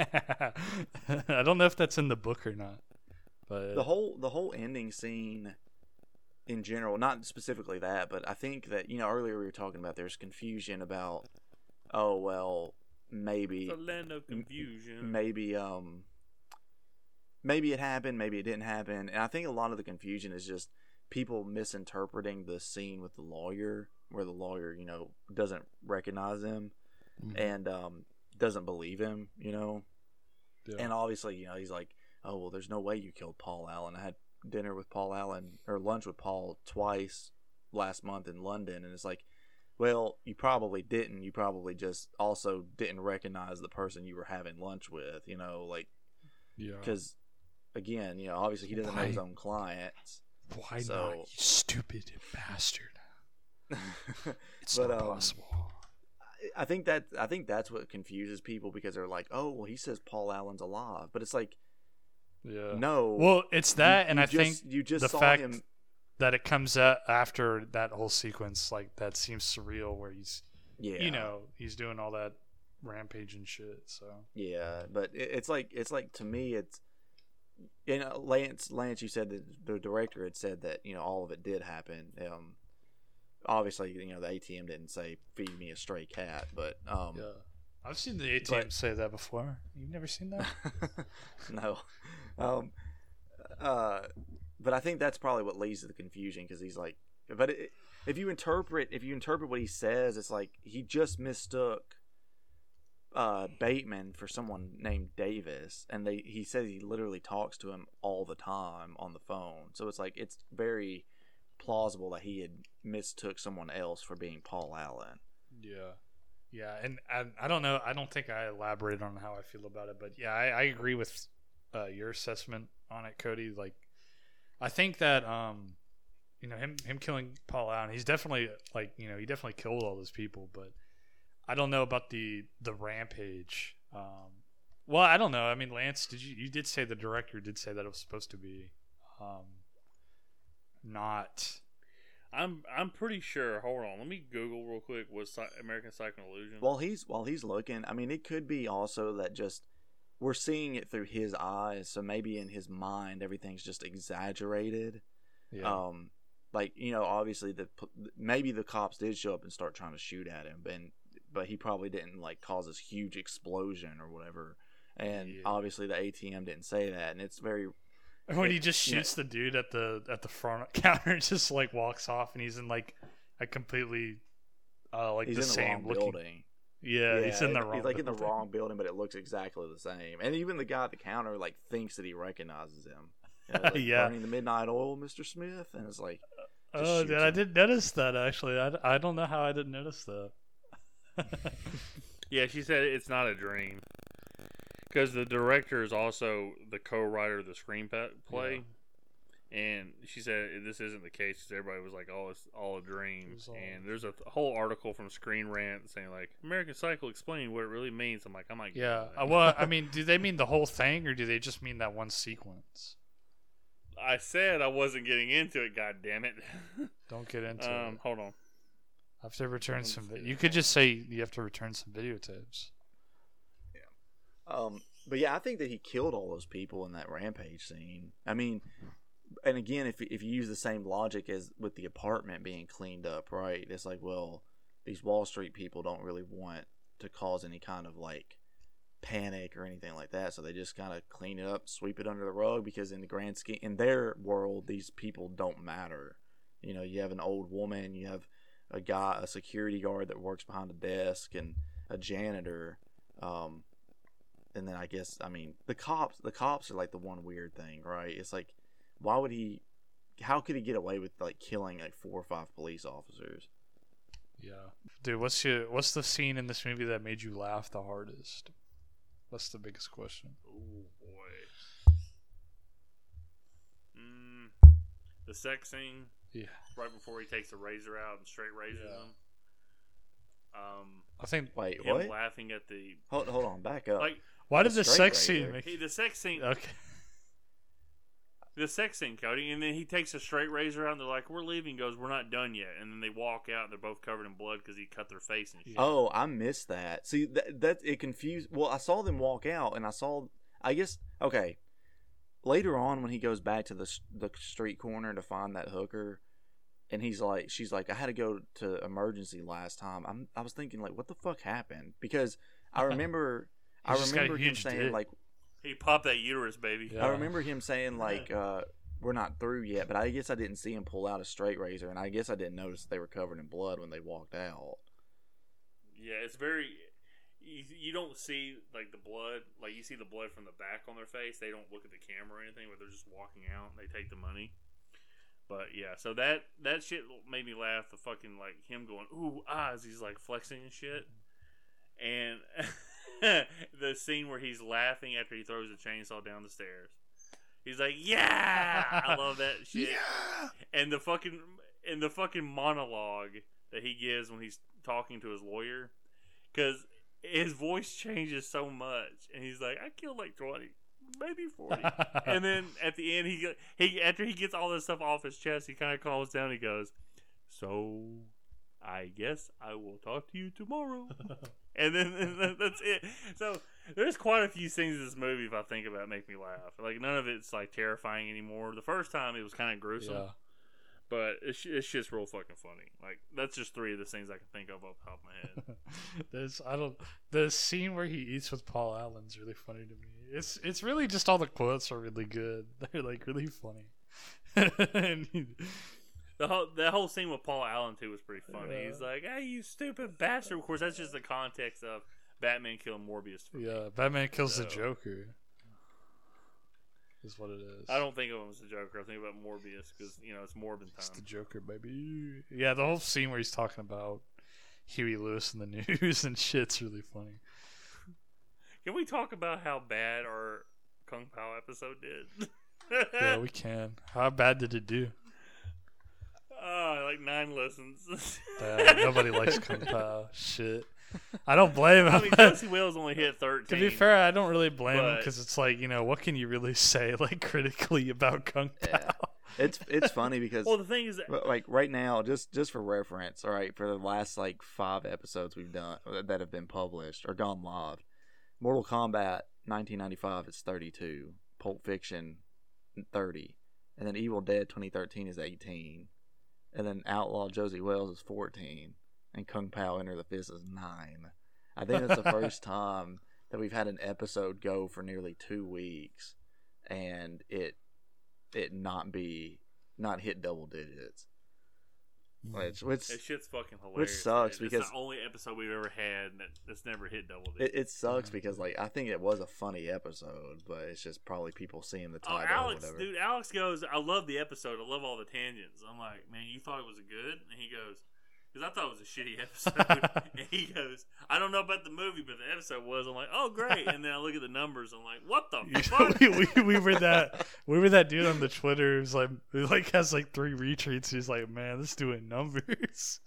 I don't know if that's in the book or not, but The whole the whole ending scene in general, not specifically that, but I think that, you know, earlier we were talking about there's confusion about, oh well, maybe The land of confusion. maybe um maybe it happened, maybe it didn't happen. And I think a lot of the confusion is just people misinterpreting the scene with the lawyer, where the lawyer, you know, doesn't recognize him Mhm. and um doesn't believe him, you know. Yeah. And obviously, you know, he's like, oh well, there's no way you killed Paul Allen. I had dinner with Paul Allen or lunch with Paul twice last month in London, and it's like, well, you probably didn't. You probably just also didn't recognize the person you were having lunch with, you know, like, yeah. because again, you know, obviously he doesn't know his Why? own clients. Why So- not, you stupid bastard? It's But, not um, possible. I think that I think that's what confuses people, because they're like, oh well, he says Paul Allen's alive, but it's like, Yeah. no. Well, it's that, you- and you I just, think you just the saw fact him. that it comes out after that whole sequence, like that seems surreal, where he's, Yeah, you know, he's doing all that rampage and shit. So Yeah, but it, it's like it's like to me, it's, you know, Lance Lance, you said that the director had said that, you know, all of it did happen. Um, obviously, you know, the A T M didn't say feed me a stray cat, but um, yeah, I've seen the A T M but- say that before. You've never seen that? no, um, uh, but I think that's probably what leads to the confusion, because he's like, but it, if you interpret if you interpret what he says, it's like he just mistook uh, Bateman for someone named Davis, and they he says he literally talks to him all the time on the phone. So it's like it's very plausible that he had mistook someone else for being Paul Allen. Yeah. Yeah, and I, I don't know. I don't think I elaborated on how I feel about it, but yeah, I, I agree with uh, your assessment on it, Cody. Like, I think that um, you know, him him killing Paul Allen, he's definitely like you know he definitely killed all those people, but I don't know about the the rampage. Um, well, I don't know. I mean, Lance, did you you did say the director did say that it was supposed to be um, not. I'm I'm pretty sure. Hold on, let me Google real quick. Was Psy- American Psycho Illusion? While he's while he's looking, I mean, it could be also that just we're seeing it through his eyes, so maybe in his mind everything's just exaggerated. Yeah. Um, like you know, obviously the maybe the cops did show up and start trying to shoot at him, but but he probably didn't like cause this huge explosion or whatever. And Yeah. obviously the A T M didn't say that, and it's very. When he just Yeah. shoots the dude at the at the front counter and just like walks off, and he's in like a completely uh like He's the in the same wrong looking. building. Yeah, he's in the wrong. He's like in the building. wrong building, but it looks exactly the same. And even the guy at the counter like thinks that he recognizes him. You know, like, Yeah. burning the midnight oil, Mister Smith, and it's like. just Oh, shoots dude, I him. did notice that actually. I, I don't know how I didn't notice that. Yeah, she said it's not a dream because the director is also the co-writer of the screenplay. And she said this isn't the case because everybody was like, "Oh, it's all a dream." It's all- And there's a th- whole article from Screen Rant saying like, "American Psycho explaining what it really means." I'm like, I'm like, Yeah. Uh, well, I mean, do they mean the whole thing, or do they just mean that one sequence? I said I wasn't getting into it. God damn it. Don't get into um, it. hold on. I have to return let's some. see. Vi- you could just say you have to return some videotapes. Um, but yeah, I think that he killed all those people in that rampage scene. I mean, and again, if if you use the same logic as with the apartment being cleaned up, right? It's like, well, these Wall Street people don't really want to cause any kind of like panic or anything like that, so they just kind of clean it up, sweep it under the rug, because in the grand scheme, in their world, these people don't matter. You know, you have an old woman, you have a guy, a security guard that works behind a desk, and a janitor. Um, and then I guess, I mean, the cops, the cops are like the one weird thing, right? It's like, why would he, how could he get away with like killing like four or five police officers? Yeah, dude. What's your what's the scene in this movie that made you laugh the hardest? That's the biggest question. Oh boy. Mm, the sex scene Yeah, right before he takes the razor out and straight razors Yeah. him. Um, I think. Wait, him what? laughing at the Hold, hold on, back up. like Why did The the straight sex razor. scene make? he, the sex scene, Okay. the sex scene, Cody, and then he takes a straight razor out and they're like, "We're leaving." He goes, "We're not done yet," and then they walk out and they're both covered in blood because he cut their face and shit. Oh, I missed that. See, that that it confused. Well, I saw them walk out, and I saw. I guess okay. Later on, when he goes back to the s- the street corner to find that hooker, and he's like, she's like, I had to go to emergency last time. I'm. I was thinking like, what the fuck happened? Because I remember, I He's just got a remember him huge saying dick. like, He popped that uterus, baby. Yeah. I remember him saying like, uh, we're not through yet. But I guess I didn't see him pull out a straight razor, and I guess I didn't notice they were covered in blood when they walked out. Yeah, it's very. You, you don't see like the blood, like you see the blood from the back on their face. They don't look at the camera or anything, but they're just walking out. And they take the money. But yeah, so that that shit made me laugh. The fucking like him going ooh ah as he's like flexing and shit, and the scene where he's laughing after he throws the chainsaw down the stairs. He's like, yeah, I love that shit. Yeah. And the fucking and the fucking monologue that he gives when he's talking to his lawyer, because his voice changes so much, and he's like, I killed like twenty, maybe forty, and then at the end he go- he after he gets all this stuff off his chest, he kind of calms down. He goes, so I guess I will talk to you tomorrow, and then and then that's it. So there's quite a few scenes in this movie, if I think about it, make me laugh. Like none of it's like terrifying anymore. The first time it was kind of gruesome. Yeah. But it's, it's just real fucking funny. Like that's just three of the things I can think of off the top of my head. There's I don't the scene where he eats with Paul Allen's really funny to me. It's it's really just all the quotes are really good. They're like really funny. And he- The whole that whole scene with Paul Allen too was pretty funny. Yeah. He's like, "Hey, you stupid bastard!" Of course, that's just the context of Batman killing Morbius. For me. Yeah, Batman kills So- the Joker. Is what it is. I don't think of him as the Joker. I think about Morbius because you know it's Morbin It's the time. Joker, baby. Yeah, the whole scene where he's talking about Huey Lewis in the news and shit's really funny. Can we talk about how bad our Kung Pao episode did? Yeah, we can. How bad did it do? Oh, like nine listens. Bad. Nobody likes Kung Pao. Shit. I don't blame him. I mean, Josie Wells only hit To thirteen. be fair, I don't really blame him but- because it's like, you know, what can you really say like critically about Kung Pao? Yeah. It's it's funny because well, the thing is, that, but, like right now, just just for reference, all right, for the last like five episodes we've done that have been published or gone live, Mortal Kombat nineteen ninety-five is thirty-two, Pulp Fiction thirty, and then Evil Dead twenty thirteen is eighteen, and then Outlaw Josie Wells is fourteen, and Kung Pao Enter the Fist is nine. I think that's the first time that we've had an episode go for nearly two weeks, and it it not be not hit double digits. Which which that shit's fucking hilarious. sucks man. because- it's the only episode we've ever had that, that's never hit double it, digits. it sucks because like I think it was a funny episode, but it's just probably people seeing the Oh, title or Alex, whatever. dude, Alex goes, I love the episode. I love all the tangents. I'm like, man, you thought it was good? And he goes, because I thought it was a shitty episode. And he goes, I don't know about the movie, but the episode was. I'm like, oh, great. And then I look at the numbers. I'm like, what the fuck? we, we, we were that we were that dude on the Twitter who's like who like has like three retweets. He's like, man, this doing numbers.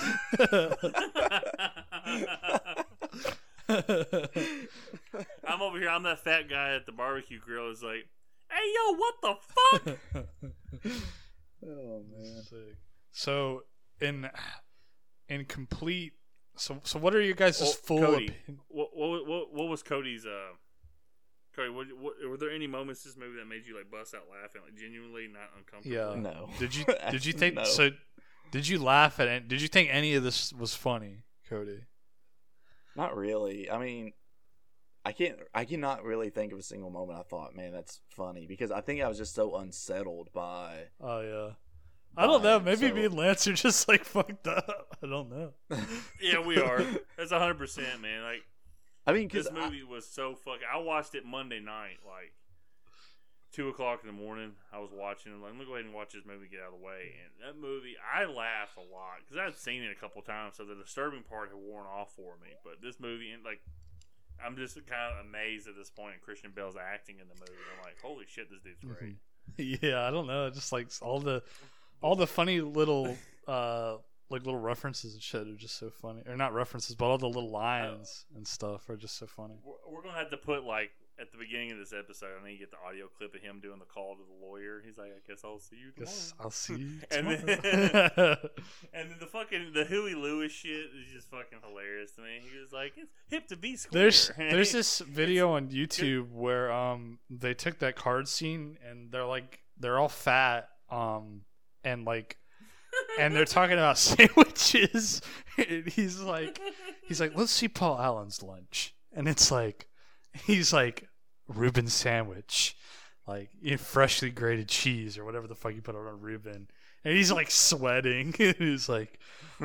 I'm over here. I'm that fat guy at the barbecue grill. Is like, hey, yo, what the fuck? Oh man. Sick. So in in complete. So so what are you guys' Well, full Cody, opinion? what, what what what was Cody's? Uh, Cody, what, what, were there any moments in this movie that made you like bust out laughing, like genuinely not uncomfortable? Yeah. No. Did you did you think No. so? Did you laugh at it? Did you think any of this was funny, Cody? Not really. I mean, I can't. I cannot really think of a single moment I thought, man, that's funny, because I think I was just so unsettled by. Oh yeah. I don't know. Fine, Maybe so- me and Lance are just like fucked up. I don't know. Yeah, we are. That's a hundred percent, man. Like I mean, because this movie was so fucking. I watched it Monday night, like two o'clock in the morning. I was watching it. Like, let me go ahead and watch this movie, get out of the way. And that movie, I laughed a lot because I had seen it a couple times, so the disturbing part had worn off for me. But this movie, and like, I'm just kind of amazed at this point in Christian Bale's acting in the movie. I'm like, holy shit, this dude's great. Yeah, I don't know. Just like all the all the funny little uh like little references and shit are just so funny. Or not references, but all the little lines and stuff are just so funny. We're, we're gonna have to put like at the beginning of this episode. I need to get the audio clip of him doing the call to the lawyer. He's like, "I guess I'll see you tomorrow." Guess I'll see you And then- tomorrow. And then the fucking the Huey Lewis shit is just fucking hilarious to me. He was like, "It's hip to be square." There's there's this video on YouTube where um they took that card scene and they're like they're all fat um and like and they're talking about sandwiches and he's like he's like let's see Paul Allen's lunch and it's like he's like Reuben sandwich like you know, freshly grated cheese or whatever the fuck you put on a Reuben and he's like sweating he's like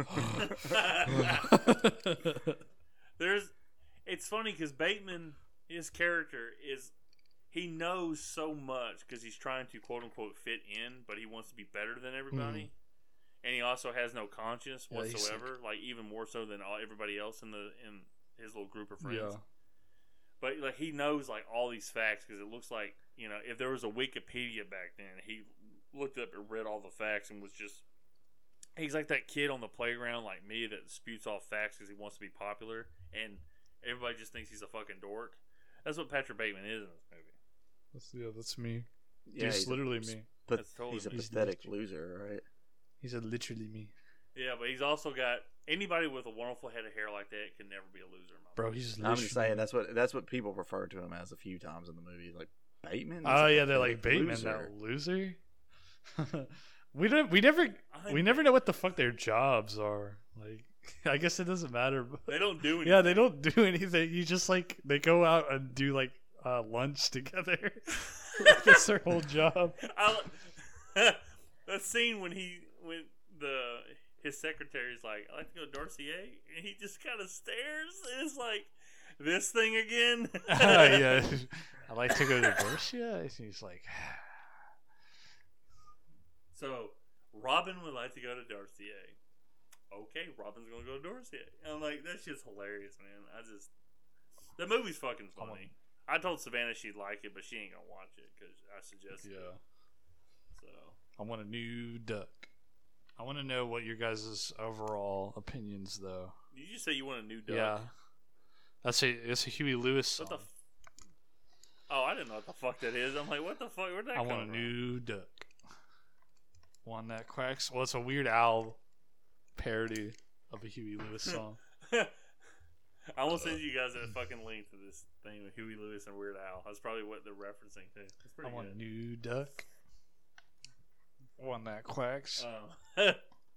There's, it's funny because Bateman, his character is, he knows so much because he's trying to quote unquote fit in, but he wants to be better than everybody, and he also has no conscience Yeah, he's whatsoever. Like even more so than all everybody else in the in his little group of friends. yeah But like he knows like all these facts because it looks like you know if there was a Wikipedia back then, he looked up and read all the facts and was just. He's like that kid on the playground, like me, that spouts off facts because he wants to be popular, and everybody just thinks he's a fucking dork. That's what Patrick Bateman is in this movie. that's yeah that's me yeah, he's he's a- literally me But That's totally he's a me. pathetic loser, right? he's a literally me Yeah, but he's also got anybody with a wonderful head of hair like that can never be a loser, in my bro mind. he's I'm literally just saying that's what that's what people refer to him as a few times in the movie. Like Bateman. Oh He's a yeah, they're like pathetic Bateman, loser. that loser. we don't. We never. I- We never know what the fuck their jobs are. Like, I guess it doesn't matter. But They don't do anything. yeah, they don't do anything. You just like they go out and do like uh, lunch together. Like, that's their whole job. I, that scene when he when the his secretary's like, I like to go to Dorsey, and he just kind of stares. And it's like this thing again? uh, yeah, I'd like to go to Dorsia. And he's like, so Robin would like to go to Dorsia. Okay, Robin's gonna go to Dorsia. And I'm like, that's just hilarious, man. I just the movie's fucking funny. I told Savannah she'd like it, but she ain't gonna watch it because I suggested yeah. it. So I want a new duck. I want to know what your guys' overall opinions, though. did you just say you want a new duck? Yeah, that's a it's a Huey Lewis song. What the? F- oh, I didn't know what the fuck that is. I'm like, what the fuck? Where'd that I come want a from? new duck. One that quacks. Well, it's a Weird Al parody of a Huey Lewis song. I will send you guys a fucking link to this thing with Huey Lewis and Weird Al. That's probably what they're referencing to. It's pretty I want good. a new duck. One that quacks. Um,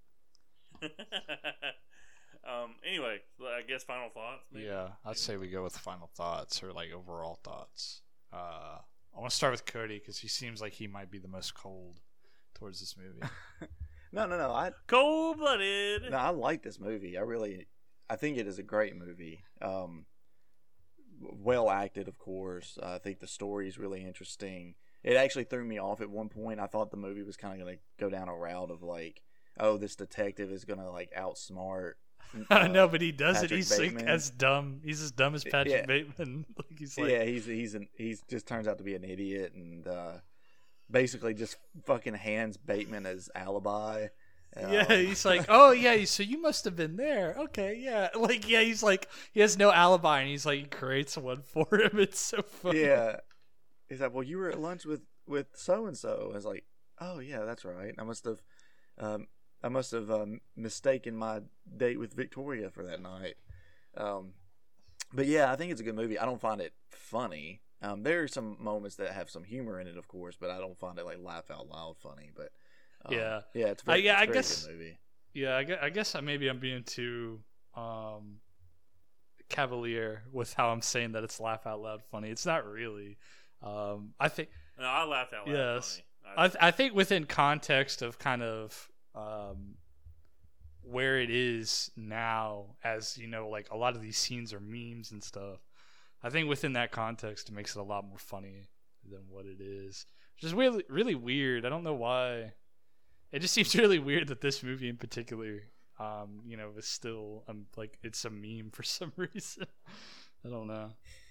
um. Anyway, so I guess final thoughts. Maybe? Yeah, I'd say we go with final thoughts or like overall thoughts. Uh, I want to start with Cody because he seems like he might be the most cold towards this movie. No, no, no. I Cold blooded. no, I like this movie. I really, I think it is a great movie. Um, well acted, of course. I think the story is really interesting. It actually threw me off at one point. I thought the movie was kind of going to go down a route of like, oh, this detective is going to like outsmart. I uh, know, but he doesn't. Patrick He's like Bateman. as dumb. He's as dumb as Patrick Yeah. Bateman. Like he's like, yeah, he's he's an, he's just turns out to be an idiot and uh, basically just fucking hands Bateman as alibi. yeah, Um, he's like, oh yeah, so you must have been there. Okay, yeah, like yeah, he's like he has no alibi, and he's like he creates one for him. It's so funny. yeah. He's like, well, you were at lunch with with so and so. I was like, oh yeah, that's right. I must have, um, I must have um, mistaken my date with Victoria for that night. Um, but yeah, I think it's a good movie. I don't find it funny. Um, there are some moments that have some humor in it, of course, but I don't find it like laugh out loud funny. But um, Yeah. yeah, it's I- very, yeah, it's I a very guess- good movie. Yeah, I guess, I guess maybe I'm being too um, cavalier with how I'm saying that it's laugh out loud funny. It's not really. Um, I think No, I laughed out loud. Yes. Funny. I, th- I think within context of kind of um, where it is now, as you know, like a lot of these scenes are memes and stuff. I think within that context, it makes it a lot more funny than what it is, which is really really weird. I don't know why. It just seems really weird that this movie in particular, um, you know, is still um, like it's a meme for some reason. I don't know.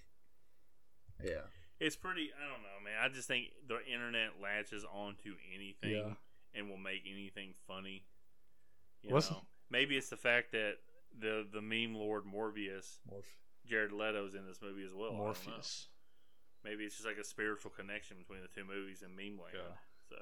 Yeah. It's pretty. I don't know, man. I just think the internet latches onto anything Yeah. and will make anything funny. You What's- know, maybe it's the fact that the the meme lord Morbius, Morph- Jared Leto's in this movie as well. I don't know. Morpheus. Maybe it's just like a spiritual connection between the two movies and meme land. Yeah. So,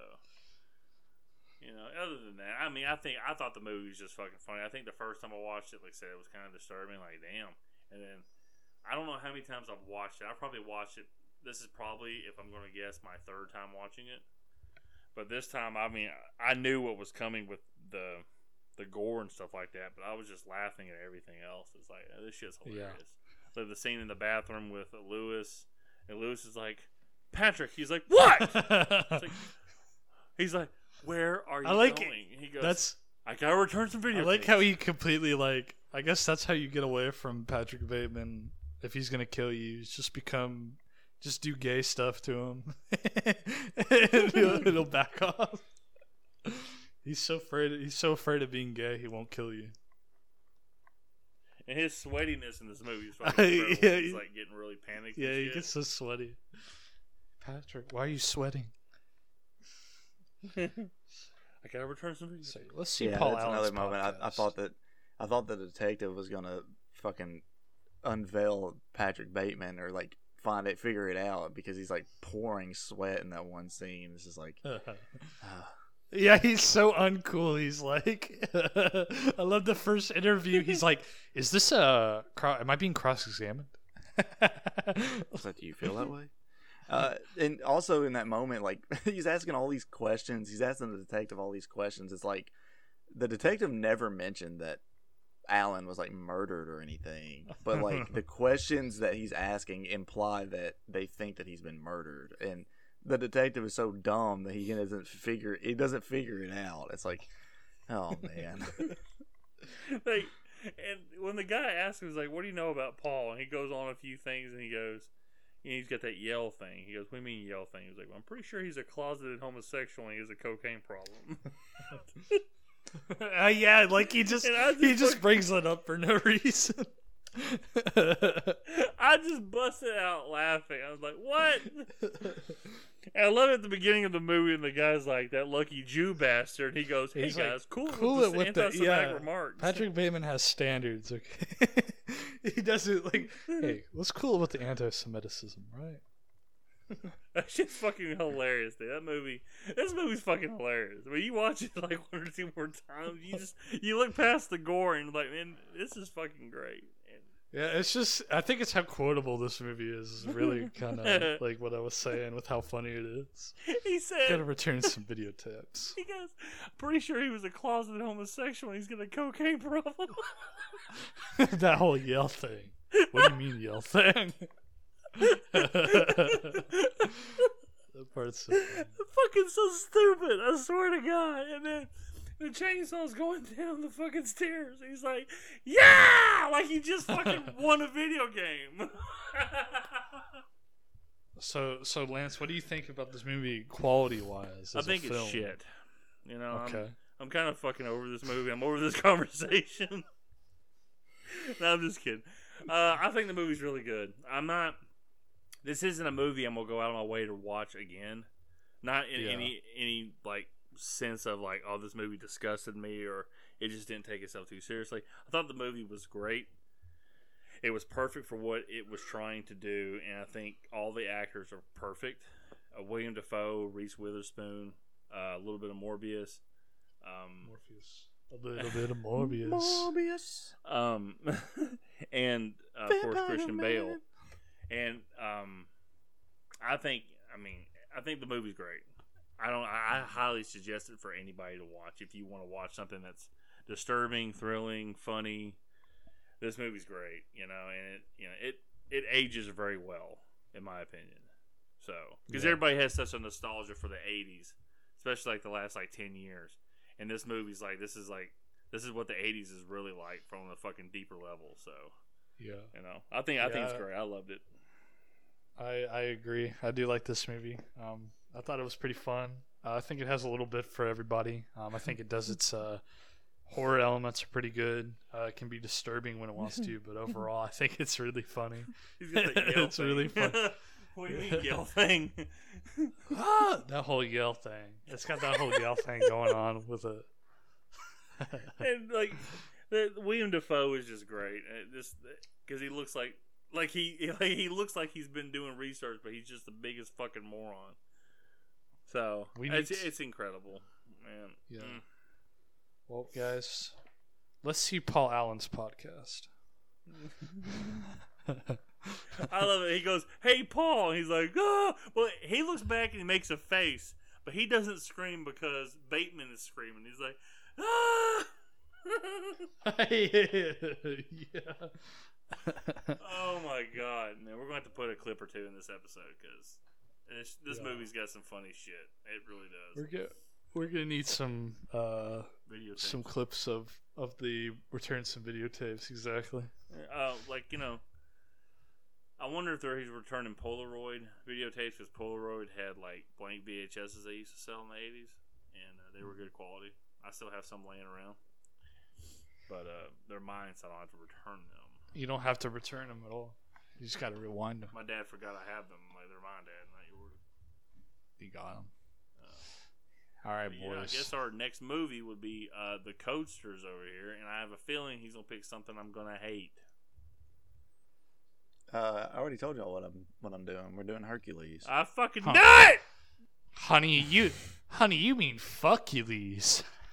you know, other than that, I mean, I think I thought the movie was just fucking funny. I think the first time I watched it, like I said, it was kind of disturbing. Like, damn. And then I don't know how many times I've watched it. I probably watched it. This is probably, if I'm going to guess, my third time watching it. But this time, I mean, I knew what was coming with the the gore and stuff like that, but I was just laughing at everything else. It's like, oh, this shit's hilarious. So the scene in the bathroom with Lewis, and Lewis is like, Patrick. He's like, what? It's like, he's like, where are you I like going? He goes, That's I gotta return some video. I like games." how he completely like. I guess that's how you get away from Patrick Bateman. If he's gonna kill you, is just become, just do gay stuff to him, and he'll, it'll back off. He's so afraid. He's so afraid of being gay, he won't kill you. And his sweatiness in this movie is fucking incredible. Yeah, He's he- like getting really panicked. Yeah, and he shit. gets so sweaty. Patrick, why are you sweating? I gotta return some video. So, let's see Yeah, Paul that's Allen's another moment. I, I podcast. thought that I thought the detective was gonna fucking unveil Patrick Bateman or like find it, figure it out because he's like pouring sweat in that one scene. It's just like, ah. Yeah, he's so uncool. He's like, I love the first interview. He's like, "Is this a? Cro- am I being cross-examined?" was that, do you feel that way? Uh, and also in that moment, like he's asking all these questions. He's asking the detective all these questions. It's like the detective never mentioned that Alan was like murdered or anything, but like the questions that he's asking imply that they think that he's been murdered, and the detective is so dumb that he doesn't figure he doesn't figure it out. It's like, oh man, like, and when the guy asks him, he's like, "What do you know about Paul?" And he goes on a few things, and he goes, and he's got that yell thing. He goes, "What do you mean yell thing?" He's like, well, "I'm pretty sure he's a closeted homosexual and he has a cocaine problem." uh, yeah, like he just, just he just like, brings it up for no reason. I just busted out laughing. I was like, "What?" And I love it at the beginning of the movie, and the guy's like, "That lucky Jew bastard." He goes, "Hey He's guys, like, cool, cool with it the with the anti-Semitic yeah. remarks." Patrick Bateman has standards. Okay, he doesn't like. Hey, what's cool with the anti-Semitism, right? That's just fucking hilarious, dude. That movie, this movie's fucking hilarious. When you watch it like one or two more times, you just you look past the gore and you're like, man, this is fucking great. And Yeah, it's just I think it's how quotable this movie is. Is really kind of like what I was saying with how funny it is. he said, Gotta return some videotapes. he goes, "I'm pretty sure he was a closeted homosexual and he's got a cocaine problem." That whole yell thing. What do you mean yell thing? That part's so funny. Fucking so stupid, I swear to God. And then the chainsaw's going down the fucking stairs. He's like, "Yeah!" Like he just fucking won a video game. So, so Lance, what do you think about this movie quality-wise? I as a think it's film? shit. You know, Okay. I'm, I'm kind of fucking over this movie. I'm over this conversation. No, I'm just kidding. Uh, I think the movie's really good. I'm not. This isn't a movie I'm gonna go out of my way to watch again. Not in Yeah. any any like sense of like, oh, this movie disgusted me or it just didn't take itself too seriously. I thought the movie was great. It was perfect for what it was trying to do, and I think all the actors are perfect. Uh, William Dafoe, Reese Witherspoon, uh, a little bit of Morbius. Um, Morpheus. A little bit of Morbius. Morbius. um, and uh, of course Christian Bale. And um, I think, I mean, I think the movie's great. I don't. I highly suggest it for anybody to watch if you want to watch something that's disturbing, thrilling, funny. This movie's great, you know, and it, you know, it it ages very well, in my opinion. So, because Yeah. everybody has such a nostalgia for the eighties, especially like the last like ten years, and this movie's like this is like this is what the eighties is really like from a fucking deeper level. So, Yeah. you know, I think I think it's Yeah. great. I loved it. I, I agree. I do like this movie. Um, I thought it was pretty fun. Uh, I think it has a little bit for everybody. Um, I think it does its uh, horror elements are pretty good. Uh, it can be disturbing when it wants to, but overall, I think it's really funny. He's got that yell It's thing. really fun. What do you mean yell thing? Ah, that whole yell thing. It's got that whole yell thing going on with it. And like, the, William Dafoe is just great. Uh, Just because he looks like like he like, he looks like he's been doing research, but he's just the biggest fucking moron. So We it's need to- it's incredible, man. Yeah. Mm. Well, guys, let's see Paul Allen's podcast. I love it. He goes, "Hey, Paul." And he's like, "Oh." Well, he looks back and he makes a face, but he doesn't scream because Bateman is screaming. He's like, "Ah." Yeah. Oh my god, man! We're going to have to put a clip or two in this episode because this, this Yeah. movie's got some funny shit. It really does. We're gonna we're gonna need some uh Videotapes. some clips of of the return some videotapes exactly. Uh, like you know, I wonder if they're he's returning Polaroid videotapes because Polaroid had like blank V H Ses they used to sell in the eighties, and uh, they were good quality. I still have some laying around, but uh, they're mine, so I don't have to return them. You don't have to return them at all. You just got to rewind them. My dad forgot I have them. Like they're mine, Dad, not yours. You got them. Uh, All right, Yeah, I boys. guess our next movie would be uh, The Codesters over here, and I have a feeling he's gonna pick something I'm gonna hate. Uh, I already told y'all what I'm what I'm doing. We're doing Hercules. I fucking Huh. knew it! Honey, you, honey, you mean fuck you, Lise.